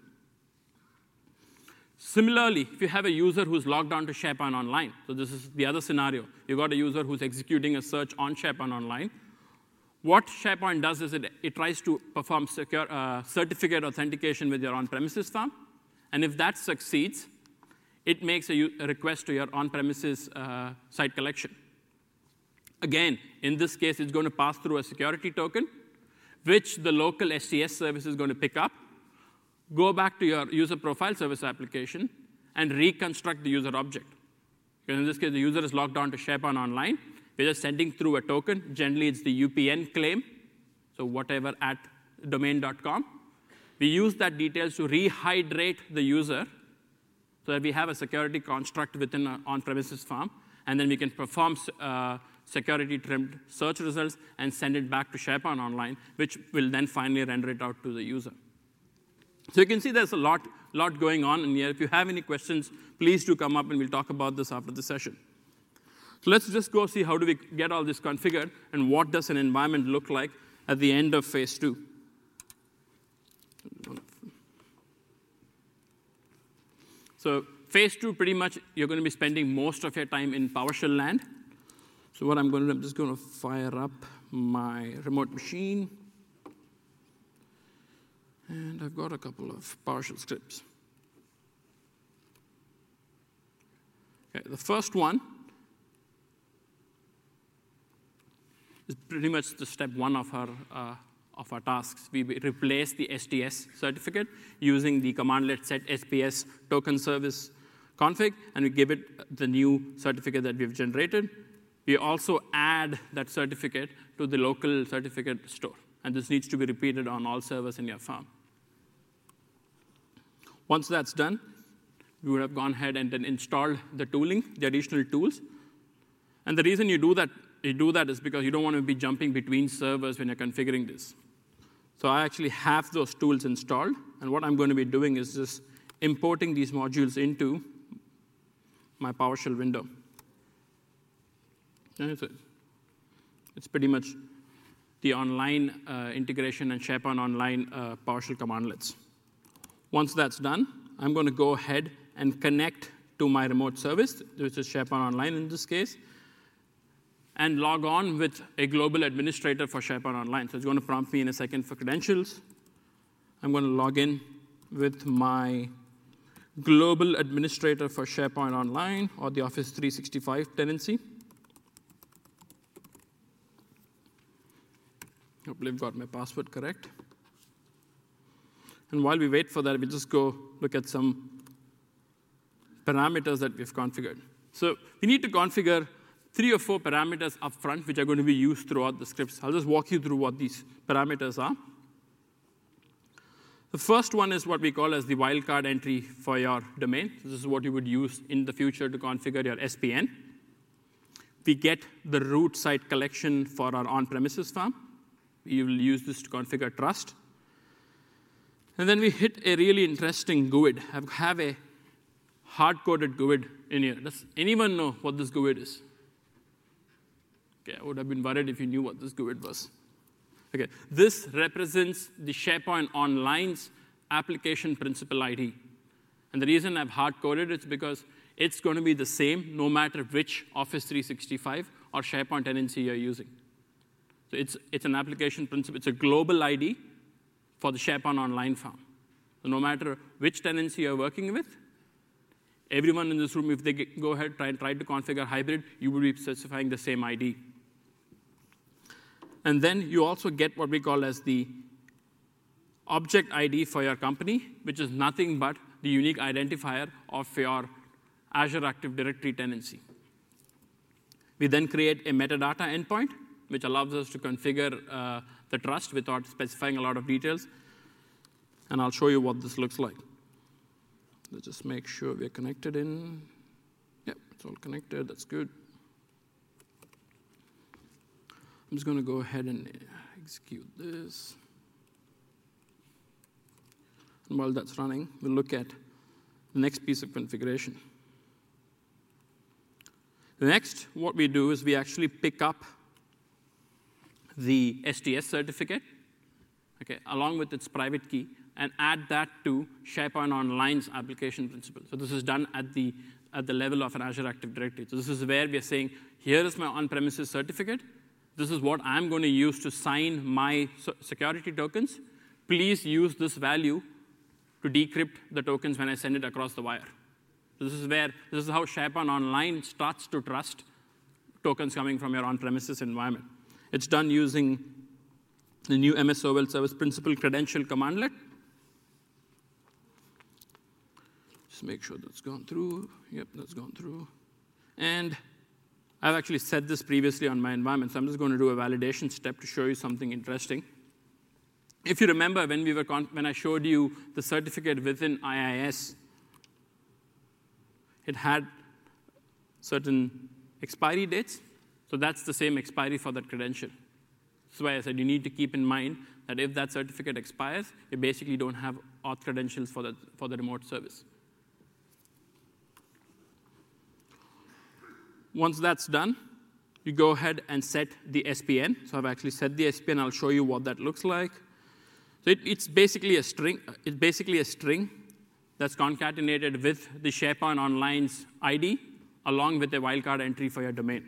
Similarly, if you have a user who's logged on to SharePoint Online, so this is the other scenario. You've got a user who's executing a search on SharePoint Online. What SharePoint does is it tries to perform certificate authentication with your on-premises farm. And if that succeeds, it makes a request to your on-premises site collection. Again, in this case, it's going to pass through a security token, which the local STS service is going to pick up, go back to your user profile service application and reconstruct the user object. Because in this case, the user is logged on to SharePoint Online. We're just sending through a token. Generally, it's the UPN claim, so whatever at domain.com. We use that details to rehydrate the user so that we have a security construct within an on-premises farm, and then we can perform security-trimmed search results and send it back to SharePoint Online, which will then finally render it out to the user. So you can see there's a lot going on in here. If you have any questions, please do come up, and we'll talk about this after the session. So let's just go see how do we get all this configured, and what does an environment look like at the end of phase 2. So phase 2, pretty much, you're going to be spending most of your time in PowerShell land. So what I'm just going to fire up my remote machine. And I've got a couple of PowerShell scripts. Okay, the first one is pretty much the step 1 of our tasks. We replace the STS certificate using the commandlet set SPS token service config, and we give it the new certificate that we've generated. We also add that certificate to the local certificate store, and this needs to be repeated on all servers in your farm. Once that's done, we would have gone ahead and then installed the tooling, the additional tools. And the reason you do that is because you don't want to be jumping between servers when you're configuring this. So I actually have those tools installed, and what I'm going to be doing is just importing these modules into my PowerShell window. And it's pretty much the online integration and SharePoint Online PowerShell commandlets. Once that's done, I'm going to go ahead and connect to my remote service, which is SharePoint Online in this case, and log on with a global administrator for SharePoint Online. So it's going to prompt me in a second for credentials. I'm going to log in with my global administrator for SharePoint Online, or the Office 365 tenancy. Hopefully I've got my password correct. And while we wait for that, we'll just go look at some parameters that we've configured. So we need to configure 3 or 4 parameters up front, which are going to be used throughout the scripts. I'll just walk you through what these parameters are. The first one is what we call as the wildcard entry for your domain. So this is what you would use in the future to configure your SPN. We get the root site collection for our on-premises farm. We will use this to configure trust. And then we hit a really interesting GUID. I have a hard-coded GUID in here. Does anyone know what this GUID is? Okay, I would have been worried if you knew what this GUID was. Okay, this represents the SharePoint Online's application principal ID. And the reason I've hard-coded it is because it's going to be the same no matter which Office 365 or SharePoint tenancy you're using. So it's an application principal. It's a global ID for the SharePoint Online farm. So no matter which tenancy you're working with, everyone in this room, if they go ahead and try to configure hybrid, you will be specifying the same ID. And then you also get what we call as the object ID for your company, which is nothing but the unique identifier of your Azure Active Directory tenancy. We then create a metadata endpoint, which allows us to configure the trust without specifying a lot of details. And I'll show you what this looks like. Let's just make sure we're connected in. Yep, it's all connected. That's good. I'm just going to go ahead and execute this. And while that's running, we'll look at the next piece of configuration. Next, what we do is we actually pick up the STS certificate, okay, along with its private key, and add that to SharePoint Online's application principal. So this is done at the level of an Azure Active Directory. So this is where we are saying, here is my on-premises certificate. This is what I'm going to use to sign my security tokens. Please use this value to decrypt the tokens when I send it across the wire. So this is how SharePoint Online starts to trust tokens coming from your on-premises environment. It's done using the new MS-OL Service Principal Credential Commandlet. Just make sure that's gone through. Yep, that's gone through. And I've actually said this previously on my environment, so I'm just going to do a validation step to show you something interesting. If you remember when I showed you the certificate within IIS, it had certain expiry dates. So that's the same expiry for that credential. That's why I said you need to keep in mind that if that certificate expires, you basically don't have auth credentials for the remote service. Once that's done, you go ahead and set the SPN. So I've actually set the SPN. I'll show you what that looks like. So it's basically a string. It's basically a string that's concatenated with the SharePoint Online's ID, along with a wildcard entry for your domain.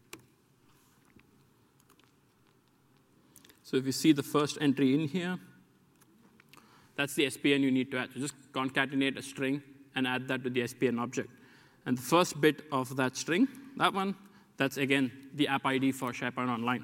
So if you see the first entry in here, that's the SPN you need to add. So just concatenate a string and add that to the SPN object. And the first bit of that string, that one, that's again the app ID for SharePoint Online.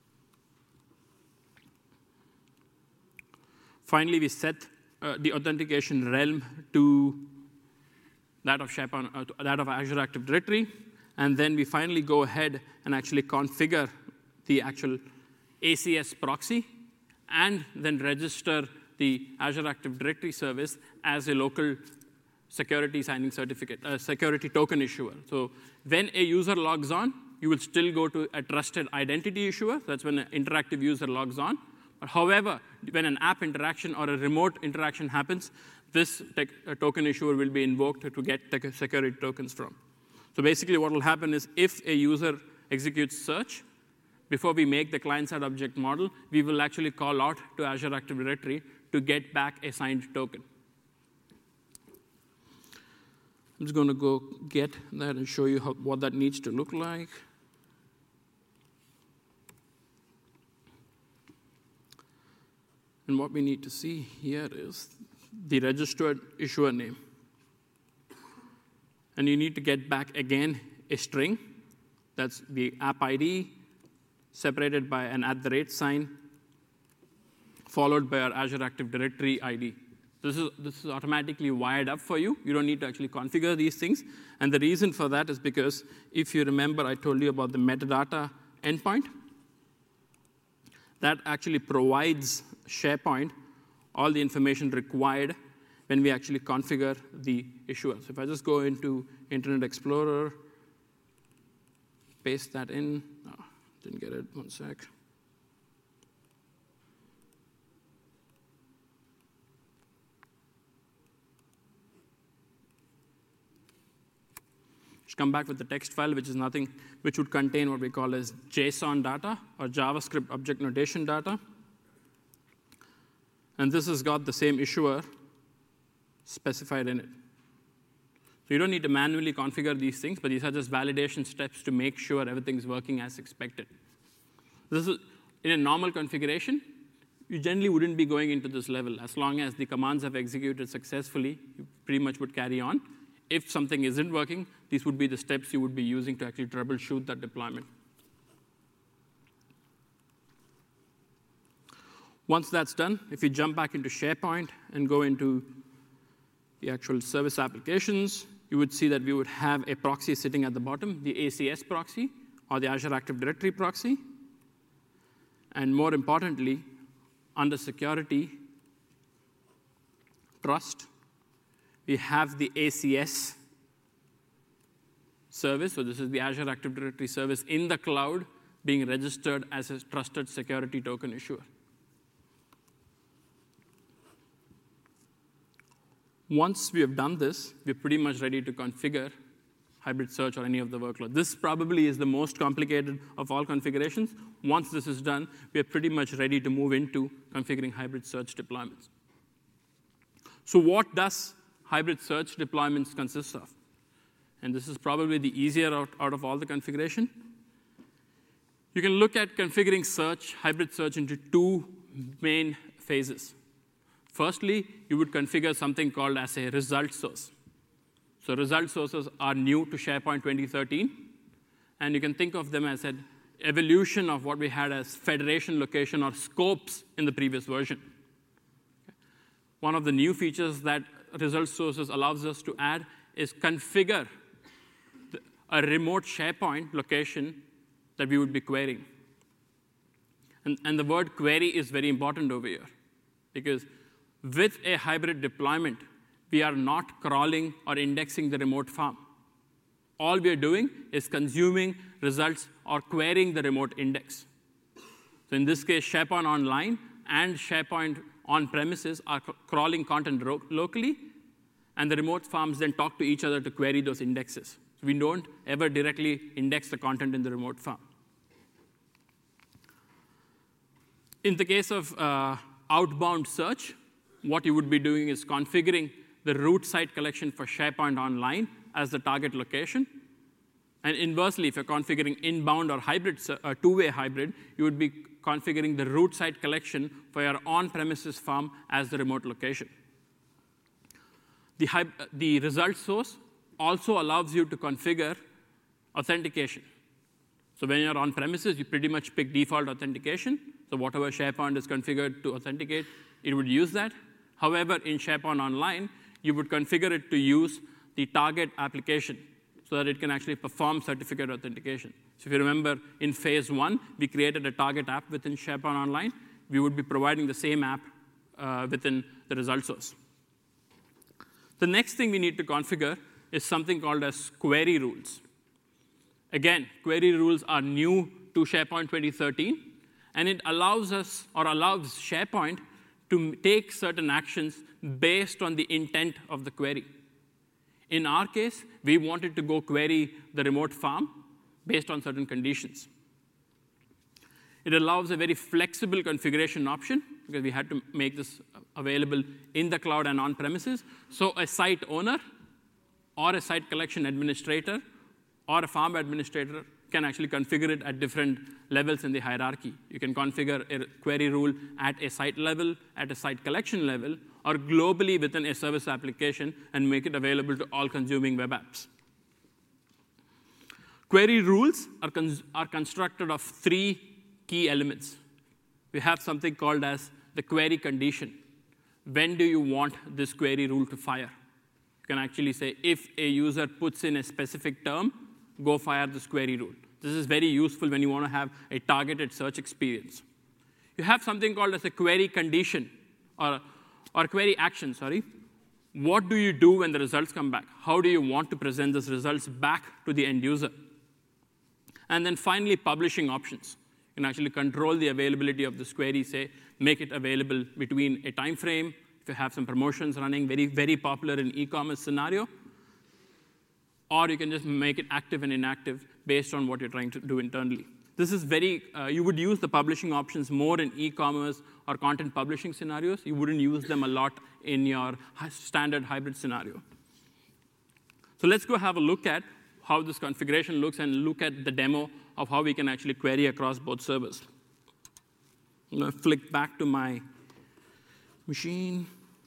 Finally, we set the authentication realm to that of SharePoint, that of Azure Active Directory, and then we finally go ahead and actually configure the actual ACS proxy, and then register the Azure Active Directory service as a local security signing certificate, security token issuer. So when a user logs on, you will still go to a trusted identity issuer. That's when an interactive user logs on. But however, when an app interaction or a remote interaction happens, this token issuer will be invoked to get the security tokens from. So basically what will happen is if a user executes search, before we make the client-side object model, we will actually call out to Azure Active Directory to get back a signed token. I'm just going to go get that and show you what that needs to look like. And what we need to see here is the registered issuer name. And you need to get back, again, a string. That's the app ID, separated by an @ sign, followed by our Azure Active Directory ID. This is automatically wired up for you. You don't need to actually configure these things. And the reason for that is because if you remember, I told you about the metadata endpoint. That actually provides SharePoint all the information required when we actually configure the issuer. So if I just go into Internet Explorer, paste that in. Oh, didn't get it, 1 sec. Just come back with the text file, which is nothing, which would contain what we call as JSON data or JavaScript object notation data. And this has got the same issuer specified in it. So you don't need to manually configure these things, but these are just validation steps to make sure everything's working as expected. This is, in a normal configuration, you generally wouldn't be going into this level. As long as the commands have executed successfully, you pretty much would carry on. If something isn't working, these would be the steps you would be using to actually troubleshoot that deployment. Once that's done, if you jump back into SharePoint and go into the actual service applications, you would see that we would have a proxy sitting at the bottom, the ACS proxy, or the Azure Active Directory proxy. And more importantly, under security, trust, we have the ACS service. So this is the Azure Active Directory service in the cloud being registered as a trusted security token issuer. Once we have done this, we're pretty much ready to configure hybrid search or any of the workload. This probably is the most complicated of all configurations. Once this is done, we are pretty much ready to move into configuring hybrid search deployments. So what does hybrid search deployments consist of? And this is probably the easier out of all the configuration. You can look at configuring search, hybrid search, into two main phases. Firstly, you would configure something called as a result source. So result sources are new to SharePoint 2013. And you can think of them as an evolution of what we had as federation location or scopes in the previous version. One of the new features that result sources allows us to add is configure a remote SharePoint location that we would be querying. And the word query is very important over here, because with a hybrid deployment, we are not crawling or indexing the remote farm. All we are doing is consuming results or querying the remote index. So in this case, SharePoint Online and SharePoint on-premises are crawling content locally, and the remote farms then talk to each other to query those indexes. So we don't ever directly index the content in the remote farm. In the case of outbound search, what you would be doing is configuring the root site collection for SharePoint Online as the target location. And inversely, if you're configuring inbound or hybrid, two-way hybrid, you would be configuring the root site collection for your on-premises farm as the remote location. The result source also allows you to configure authentication. So when you're on premises, you pretty much pick default authentication. So whatever SharePoint is configured to authenticate, it would use that. However, in SharePoint Online, you would configure it to use the target application so that it can actually perform certificate authentication. So if you remember, in phase 1, we created a target app within SharePoint Online. We would be providing the same app within the result source. The next thing we need to configure is something called as query rules. Again, query rules are new to SharePoint 2013, and it allows us, or allows SharePoint, to take certain actions based on the intent of the query. In our case, we wanted to go query the remote farm based on certain conditions. It allows a very flexible configuration option, because we had to make this available in the cloud and on premises. So a site owner or a site collection administrator or a farm administrator can actually configure it at different levels in the hierarchy. You can configure a query rule at a site level, at a site collection level, or globally within a service application and make it available to all consuming web apps. Query rules are constructed of 3 key elements. We have something called as the query condition. When do you want this query rule to fire? You can actually say, if a user puts in a specific term, go fire this query rule. This is very useful when you want to have a targeted search experience. You have something called as a query condition, or query action, sorry. What do you do when the results come back? How do you want to present those results back to the end user? And then finally, publishing options. You can actually control the availability of this query, say, make it available between a time frame, if you have some promotions running, very, very popular in e-commerce scenario, or you can just make it active and inactive based on what you're trying to do internally. This is very, you would use the publishing options more in e-commerce or content publishing scenarios. You wouldn't use them a lot in your standard hybrid scenario. So let's go have a look at how this configuration looks and look at the demo of how we can actually query across both servers. I'm going to flick back to my machine.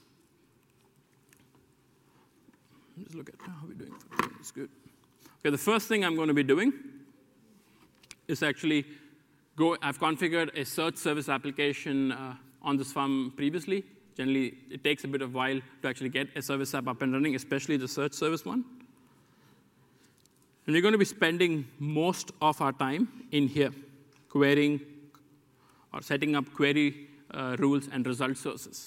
Just look at how we're doing. It's good. Okay, the first thing I'm going to be doing is actually I've configured a search service application on this farm previously. Generally, it takes a bit of a while to actually get a service app up and running, especially the search service one. And we're going to be spending most of our time in here, querying or setting up query rules and result sources.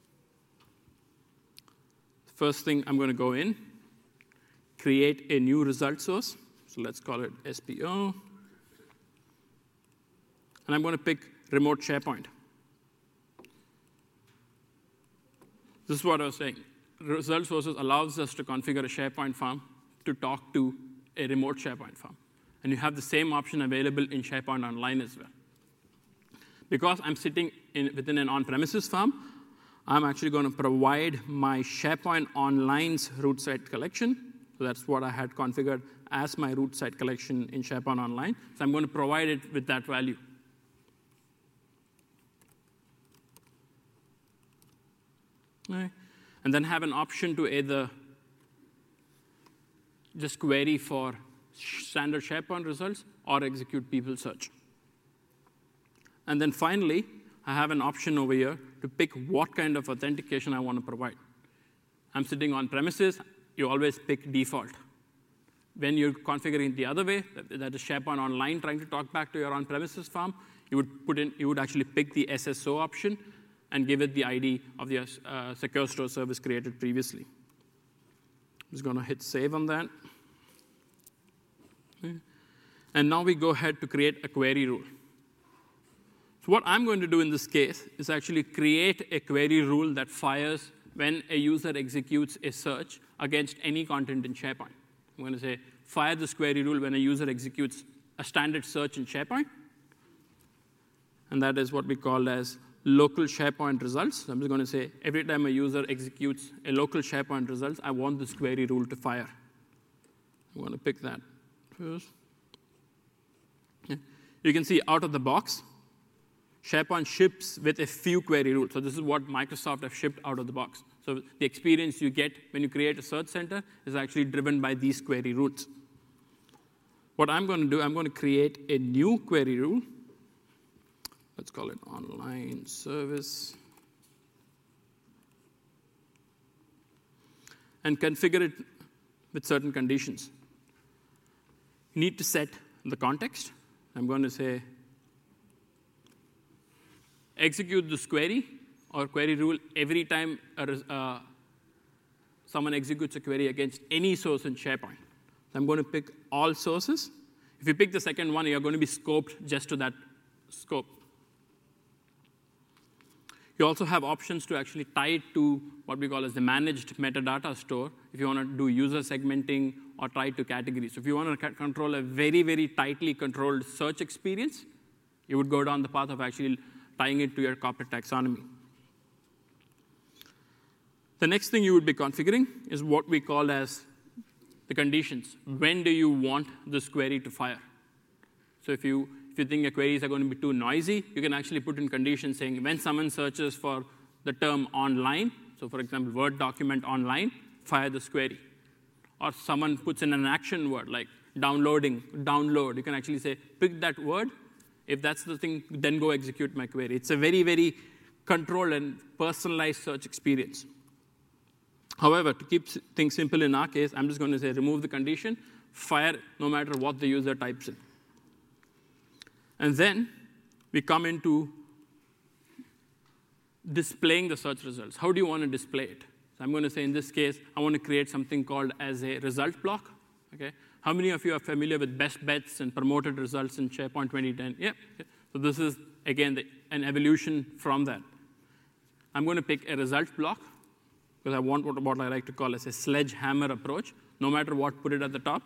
First thing, I'm going to go in, create a new result source. So let's call it SPO. And I'm going to pick remote SharePoint. This is what I was saying. Result sources allows us to configure a SharePoint farm to talk to a remote SharePoint farm. And you have the same option available in SharePoint Online as well. Because I'm sitting within an on-premises farm, I'm actually going to provide my SharePoint Online's root site collection. So that's what I had configured as my root site collection in SharePoint Online. So I'm going to provide it with that value. Okay. And then have an option to either just query for standard SharePoint results or execute people search. And then finally, I have an option over here to pick what kind of authentication I want to provide. I'm sitting on premises, you always pick default. When you're configuring the other way, that is SharePoint Online trying to talk back to your on-premises farm, you would actually pick the SSO option and give it the ID of the secure store service created previously. I'm just going to hit save on that. Okay. And now we go ahead to create a query rule. So what I'm going to do in this case is actually create a query rule that fires when a user executes a search against any content in SharePoint. I'm going to say, fire this query rule when a user executes a standard search in SharePoint. And that is what we call as local SharePoint results. So I'm just going to say, every time a user executes a local SharePoint results, I want this query rule to fire. I'm going to pick that first. Yeah. You can see out of the box, SharePoint ships with a few query rules. So this is what Microsoft have shipped out of the box. So the experience you get when you create a search center is actually driven by these query rules. What I'm going to do, I'm going to create a new query rule. Let's call it online service. And configure it with certain conditions. You need to set the context. I'm going to say, execute this query or query rule every time someone executes a query against any source in SharePoint. So I'm going to pick all sources. If you pick the second one, you're going to be scoped just to that scope. You also have options to actually tie it to what we call as the managed metadata store if you want to do user segmenting or tie it to categories. So if you want to control a very, very tightly controlled search experience, you would go down the path of actually tying it to your corporate taxonomy. The next thing you would be configuring is what we call as the conditions. When do you want this query to fire? So if you think your queries are going to be too noisy, you can actually put in conditions saying when someone searches for the term online, so for example, Word document online, fire this query. Or someone puts in an action word like downloading, download. You can actually say, pick that word. If that's the thing, then go execute my query. It's a very, very controlled and personalized search experience. However, to keep things simple in our case, I'm just going to say remove the condition, fire no matter what the user types in. And then we come into displaying the search results. How do you want to display it? So I'm going to say in this case, I want to create something called as a result block. Okay? How many of you are familiar with best bets and promoted results in SharePoint 2010? Yeah. So this is, again, an evolution from that. I'm going to pick a result block because I want what I like to call as a sledgehammer approach. No matter what, put it at the top.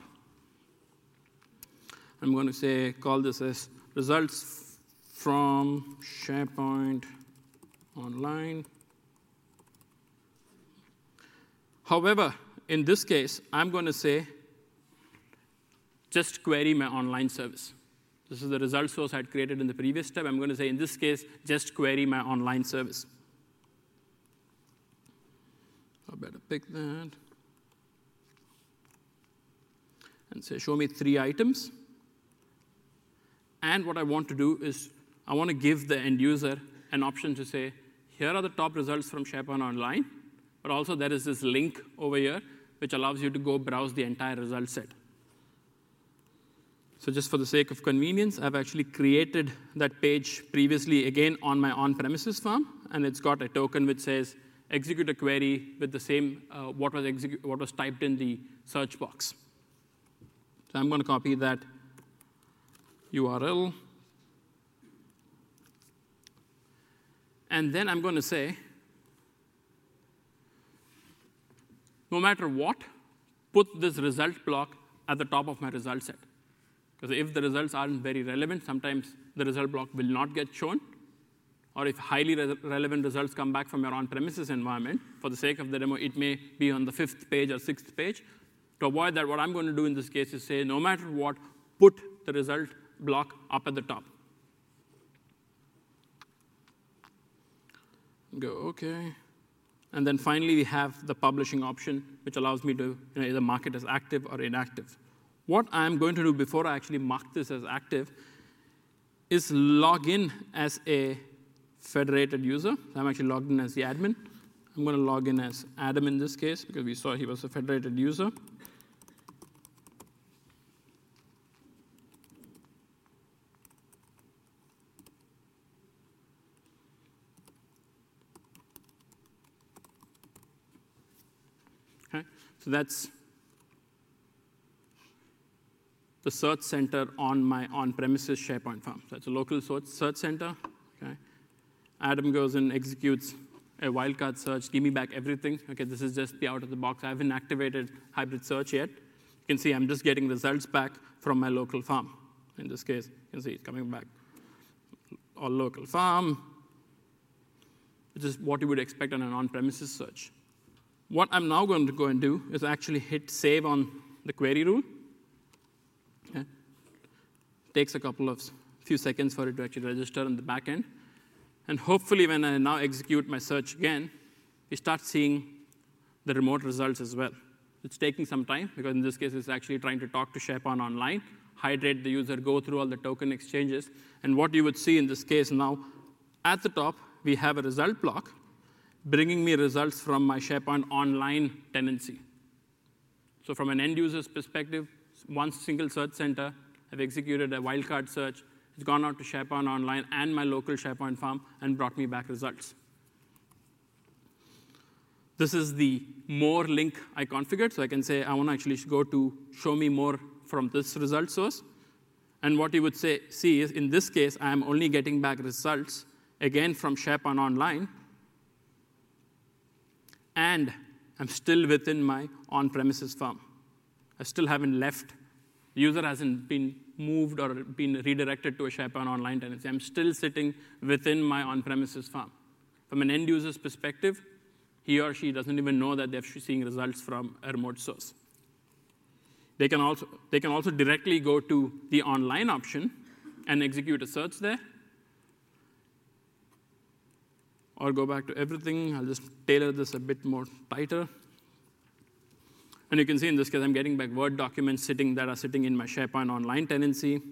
I'm going to say, call this as results from SharePoint Online. However, in this case, I'm going to say, just query my online service. This is the result source I had created in the previous step. I'm going to say, in this case, just query my online service. I better pick that. And say, show me 3 items. And what I want to do is, I want to give the end user an option to say, here are the top results from SharePoint Online, but also there is this link over here, which allows you to go browse the entire result set. So just for the sake of convenience, I've actually created that page previously, again, on my on-premises farm, and it's got a token which says, execute a query with the same, what was typed in the search box. So I'm going to copy that URL. And then I'm going to say, no matter what, put this result block at the top of my result set. Because if the results aren't very relevant, sometimes the result block will not get shown. Or if highly relevant results come back from your on-premises environment, for the sake of the demo, it may be on the 5th page or 6th page. To avoid that, what I'm going to do in this case is say, no matter what, put the result block up at the top. Go OK. And then finally, we have the publishing option, which allows me to either mark it as active or inactive. What I'm going to do before I actually mark this as active is log in as a federated user. I'm actually logged in as the admin. I'm going to log in as Adam in this case, because we saw he was a federated user. Okay, so that's the search center on my on-premises SharePoint farm. So it's a local search center. Okay. Adam goes and executes a wildcard search, give me back everything. Okay, this is just the out of the box. I haven't activated hybrid search yet. You can see I'm just getting results back from my local farm. In this case, you can see it's coming back. All local farm, which is what you would expect on an on-premises search. What I'm now going to go and do is actually hit save on the query rule. Okay. Takes a few seconds for it to actually register on the back end. And hopefully, when I now execute my search again, we start seeing the remote results as well. It's taking some time, because in this case, it's actually trying to talk to SharePoint Online, hydrate the user, go through all the token exchanges. And what you would see in this case now, at the top, we have a result block bringing me results from my SharePoint Online tenancy. So from an end user's perspective, one single search center, I've executed a wildcard search. It's gone out to SharePoint Online and my local SharePoint farm and brought me back results. This is the more link I configured. So I can say I want to actually go to show me more from this result source. And what you would see is, in this case, I am only getting back results, again, from SharePoint Online. And I'm still within my on-premises farm. I still haven't left. The user hasn't been moved or been redirected to a SharePoint Online tenancy. I'm still sitting within my on-premises farm. From an end user's perspective, he or she doesn't even know that they're seeing results from a remote source. They can also directly go to the online option and execute a search there. Or go back to everything. I'll just tailor this a bit more tighter. And you can see in this case, I'm getting back Word documents that are sitting in my SharePoint Online tenancy,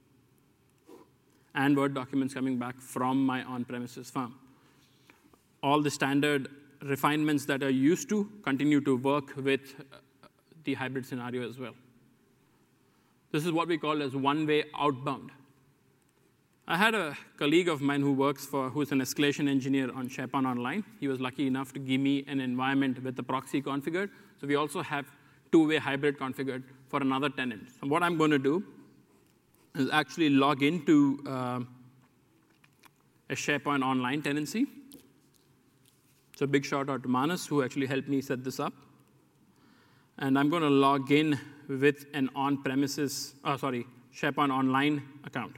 and Word documents coming back from my on-premises farm. All the standard refinements that are used to continue to work with the hybrid scenario as well. This is what we call as one-way outbound. I had a colleague of mine who's an escalation engineer on SharePoint Online. He was lucky enough to give me an environment with the proxy configured. So we also have two-way hybrid configured for another tenant. So what I'm going to do is actually log into a SharePoint Online tenancy. So big shout out to Manas, who actually helped me set this up. And I'm going to log in with an SharePoint Online account.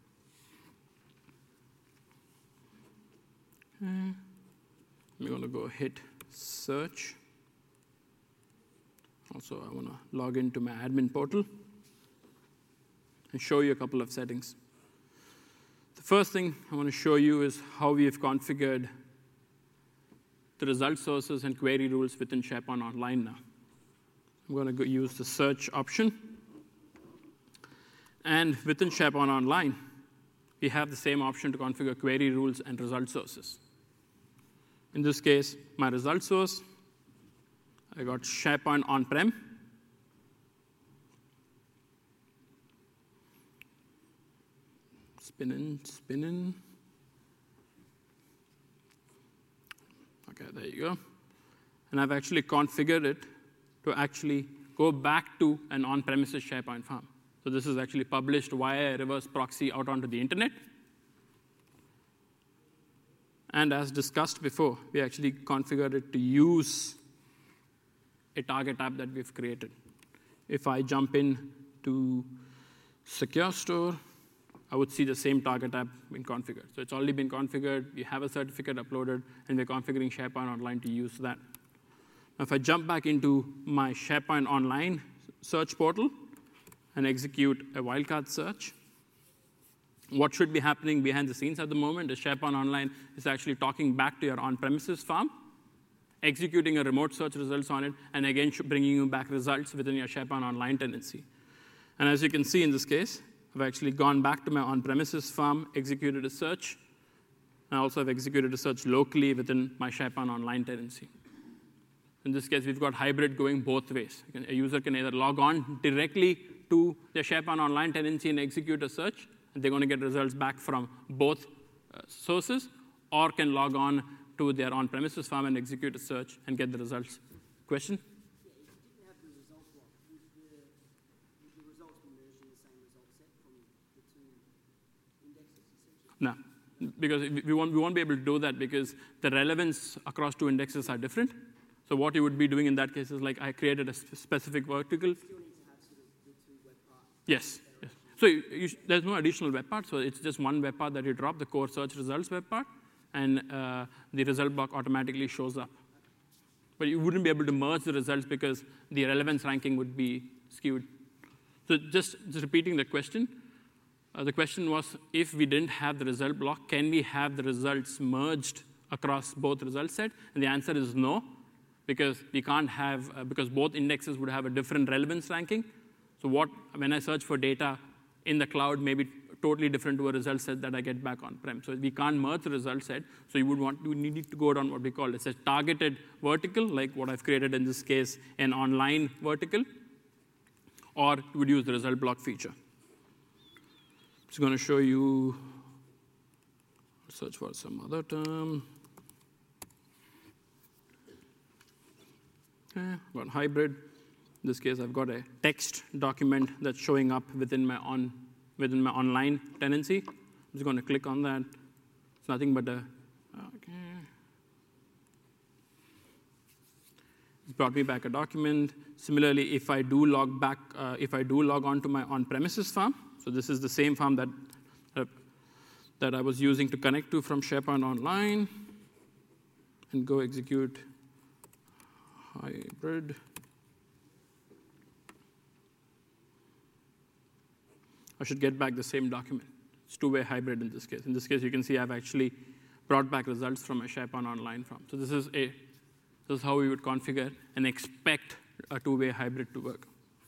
I'm going to go hit search. Also, I want to log into my admin portal and show you a couple of settings. The first thing I want to show you is how we have configured the result sources and query rules within SharePoint Online now. I'm going to use the search option. And within SharePoint Online, we have the same option to configure query rules and result sources. In this case, my result source, I got SharePoint on-prem. Spin in. Okay, there you go. And I've actually configured it to actually go back to an on-premises SharePoint farm. So this is actually published via a reverse proxy out onto the internet. And as discussed before, we actually configured it to use a target app that we've created. If I jump in to Secure Store, I would see the same target app being configured. So it's already been configured. We have a certificate uploaded, and we're configuring SharePoint Online to use that. Now, if I jump back into my SharePoint Online search portal and execute a wildcard search, what should be happening behind the scenes at the moment is SharePoint Online is actually talking back to your on-premises farm, executing a remote search results on it, and again bringing you back results within your SharePoint Online tenancy. And as you can see in this case, I've actually gone back to my on-premises farm, executed a search, I also have executed a search locally within my SharePoint Online tenancy. In this case, we've got hybrid going both ways. A user can either log on directly to their SharePoint Online tenancy and execute a search, and they're going to get results back from both sources, or can log on to their on-premises farm and execute a search and get the results. Question? Yeah, if you didn't have the result block, would the results be merged in the same result set from the two indexes, essentially? No, because we won't be able to do that because the relevance across two indexes are different. So what you would be doing in that case is like I created a specific vertical. You still need to have sort of the two web parts. Yes. Yes. So there's no additional web part. So it's just one web part that you drop, the core search results web part, and the result block automatically shows up. But you wouldn't be able to merge the results because the relevance ranking would be skewed. So just repeating the question. The question was, if we didn't have the result block, can we have the results merged across both result set? And the answer is no, because we can't have, because both indexes would have a different relevance ranking. So when I search for data in the cloud may be totally different to a result set that I get back on-prem. So we can't merge the result set. So you need to go down what we call a targeted vertical, like what I've created in this case, an online vertical, or you would use the result block feature. It's going to show you, search for some other term. Okay, got hybrid. In this case, I've got a text document that's showing up within my online tenancy. I'm just going to click on that. It's nothing but a, okay. It's brought me back a document. Similarly, if I do log on to my on-premises farm, so this is the same farm that I was using to connect to from SharePoint Online, and go execute hybrid. I should get back the same document. It's two-way hybrid in this case. In this case, you can see I've actually brought back results from a SharePoint Online farm. So this is how we would configure and expect a two-way hybrid to work.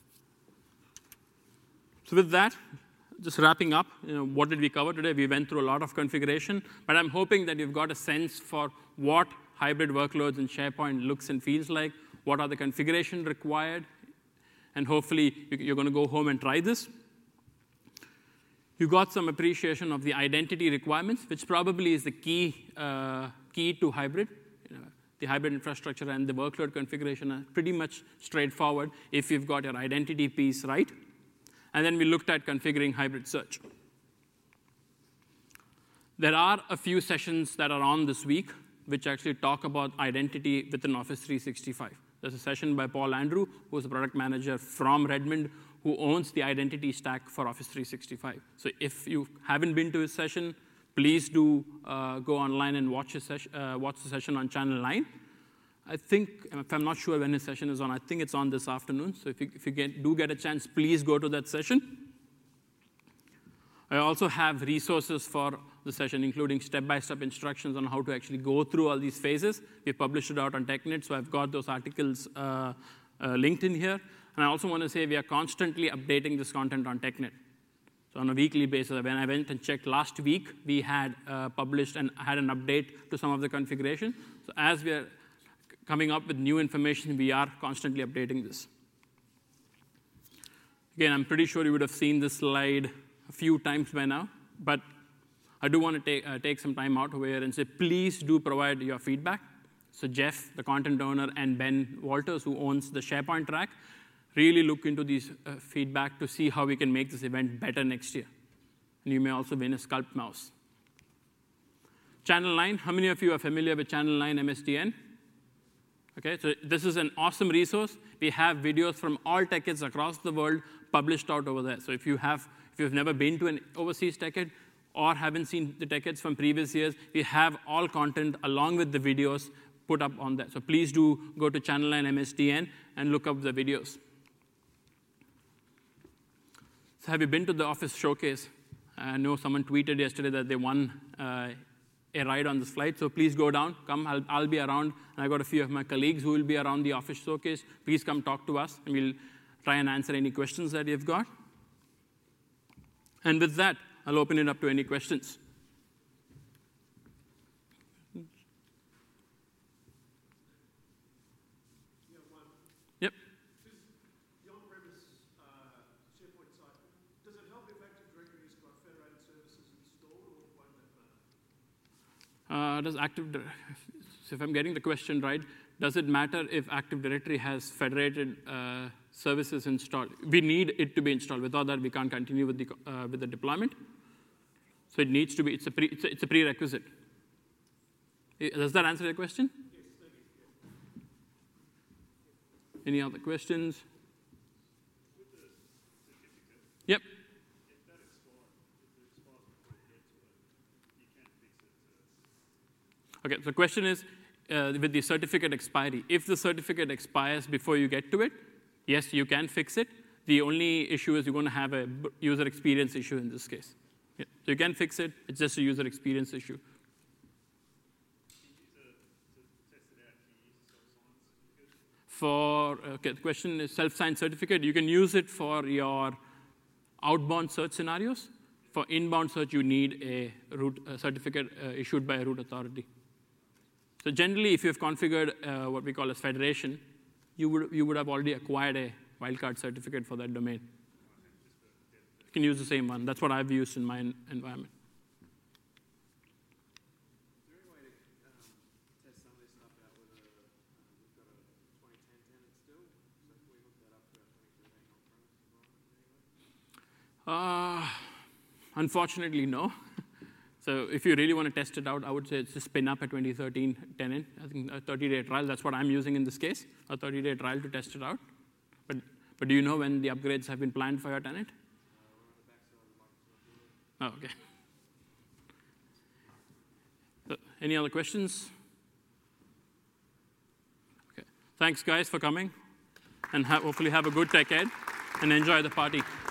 So with that, just wrapping up, what did we cover today? We went through a lot of configuration, but I'm hoping that you've got a sense for what hybrid workloads in SharePoint looks and feels like, what are the configuration required, and hopefully you're going to go home and try this. You got some appreciation of the identity requirements, which probably is the key to hybrid. The hybrid infrastructure and the workload configuration are pretty much straightforward if you've got your identity piece right. And then we looked at configuring hybrid search. There are a few sessions that are on this week which actually talk about identity within Office 365. There's a session by Paul Andrew, who's a product manager from Redmond, who owns the identity stack for Office 365. So if you haven't been to his session, please do go online and watch the session on Channel 9. I think, if I'm not sure when his session is on, I think it's on this afternoon. So if you do get a chance, please go to that session. I also have resources for the session, including step-by-step instructions on how to actually go through all these phases. We published it out on TechNet, so I've got those articles linked in here. And I also want to say we are constantly updating this content on TechNet. So on a weekly basis, when I went and checked last week, we had published and had an update to some of the configuration. So as we are coming up with new information, we are constantly updating this. Again, I'm pretty sure you would have seen this slide a few times by now, but I do want to take some time out over here and say, please do provide your feedback. So Jeff, the content owner, and Ben Walters, who owns the SharePoint track, really look into these feedback to see how we can make this event better next year. And you may also win a Sculpt mouse. Channel 9, how many of you are familiar with Channel 9 MSDN? Okay, so this is an awesome resource. We have videos from all TechEds across the world published out over there. So if you've never been to an overseas TechEd or haven't seen the TechEds from previous years, we have all content along with the videos put up on that. So please do go to Channel 9 MSDN and look up the videos. So have you been to the Office Showcase? I know someone tweeted yesterday that they won a ride on this flight, so please go down, come, I'll be around, and I've got a few of my colleagues who will be around the Office Showcase. Please come talk to us, and we'll try and answer any questions that you've got. And with that, I'll open it up to any questions. So if I'm getting the question right, does it matter if Active Directory has federated services installed? We need it to be installed. Without that, we can't continue with the deployment. So it needs to be. It's a prerequisite. Does that answer your question? Yes, that is, yes. Any other questions? With the certificate, Yep. if that expires before you get to it, you can't fix it. Okay, so the question is, with the certificate expiry, if the certificate expires before you get to it, yes, you can fix it. The only issue is you're going to have a user experience issue in this case. Yeah. So you can fix it. It's just a user experience issue. The question is self-signed certificate. You can use it for your outbound search scenarios. For inbound search, you need a root certificate issued by a root authority. So generally, if you've configured what we call as federation, you would have already acquired a wildcard certificate for that domain. You can use the same one. That's what I've used in my environment. Is there any way to test some of this stuff out with we've got a 2010 tenant still? So can we hook that up to our 2013 on-premise environment? Unfortunately, no. So if you really want to test it out, I would say it's just spin up a 2013 tenant. I think a 30-day trial. That's what I'm using in this case, a 30-day trial to test it out. But do you know when the upgrades have been planned for your tenant? We're on the backside of the Microsoft. Oh, okay. So, any other questions? Okay. Thanks, guys, for coming. And hopefully have a good tech ed and enjoy the party.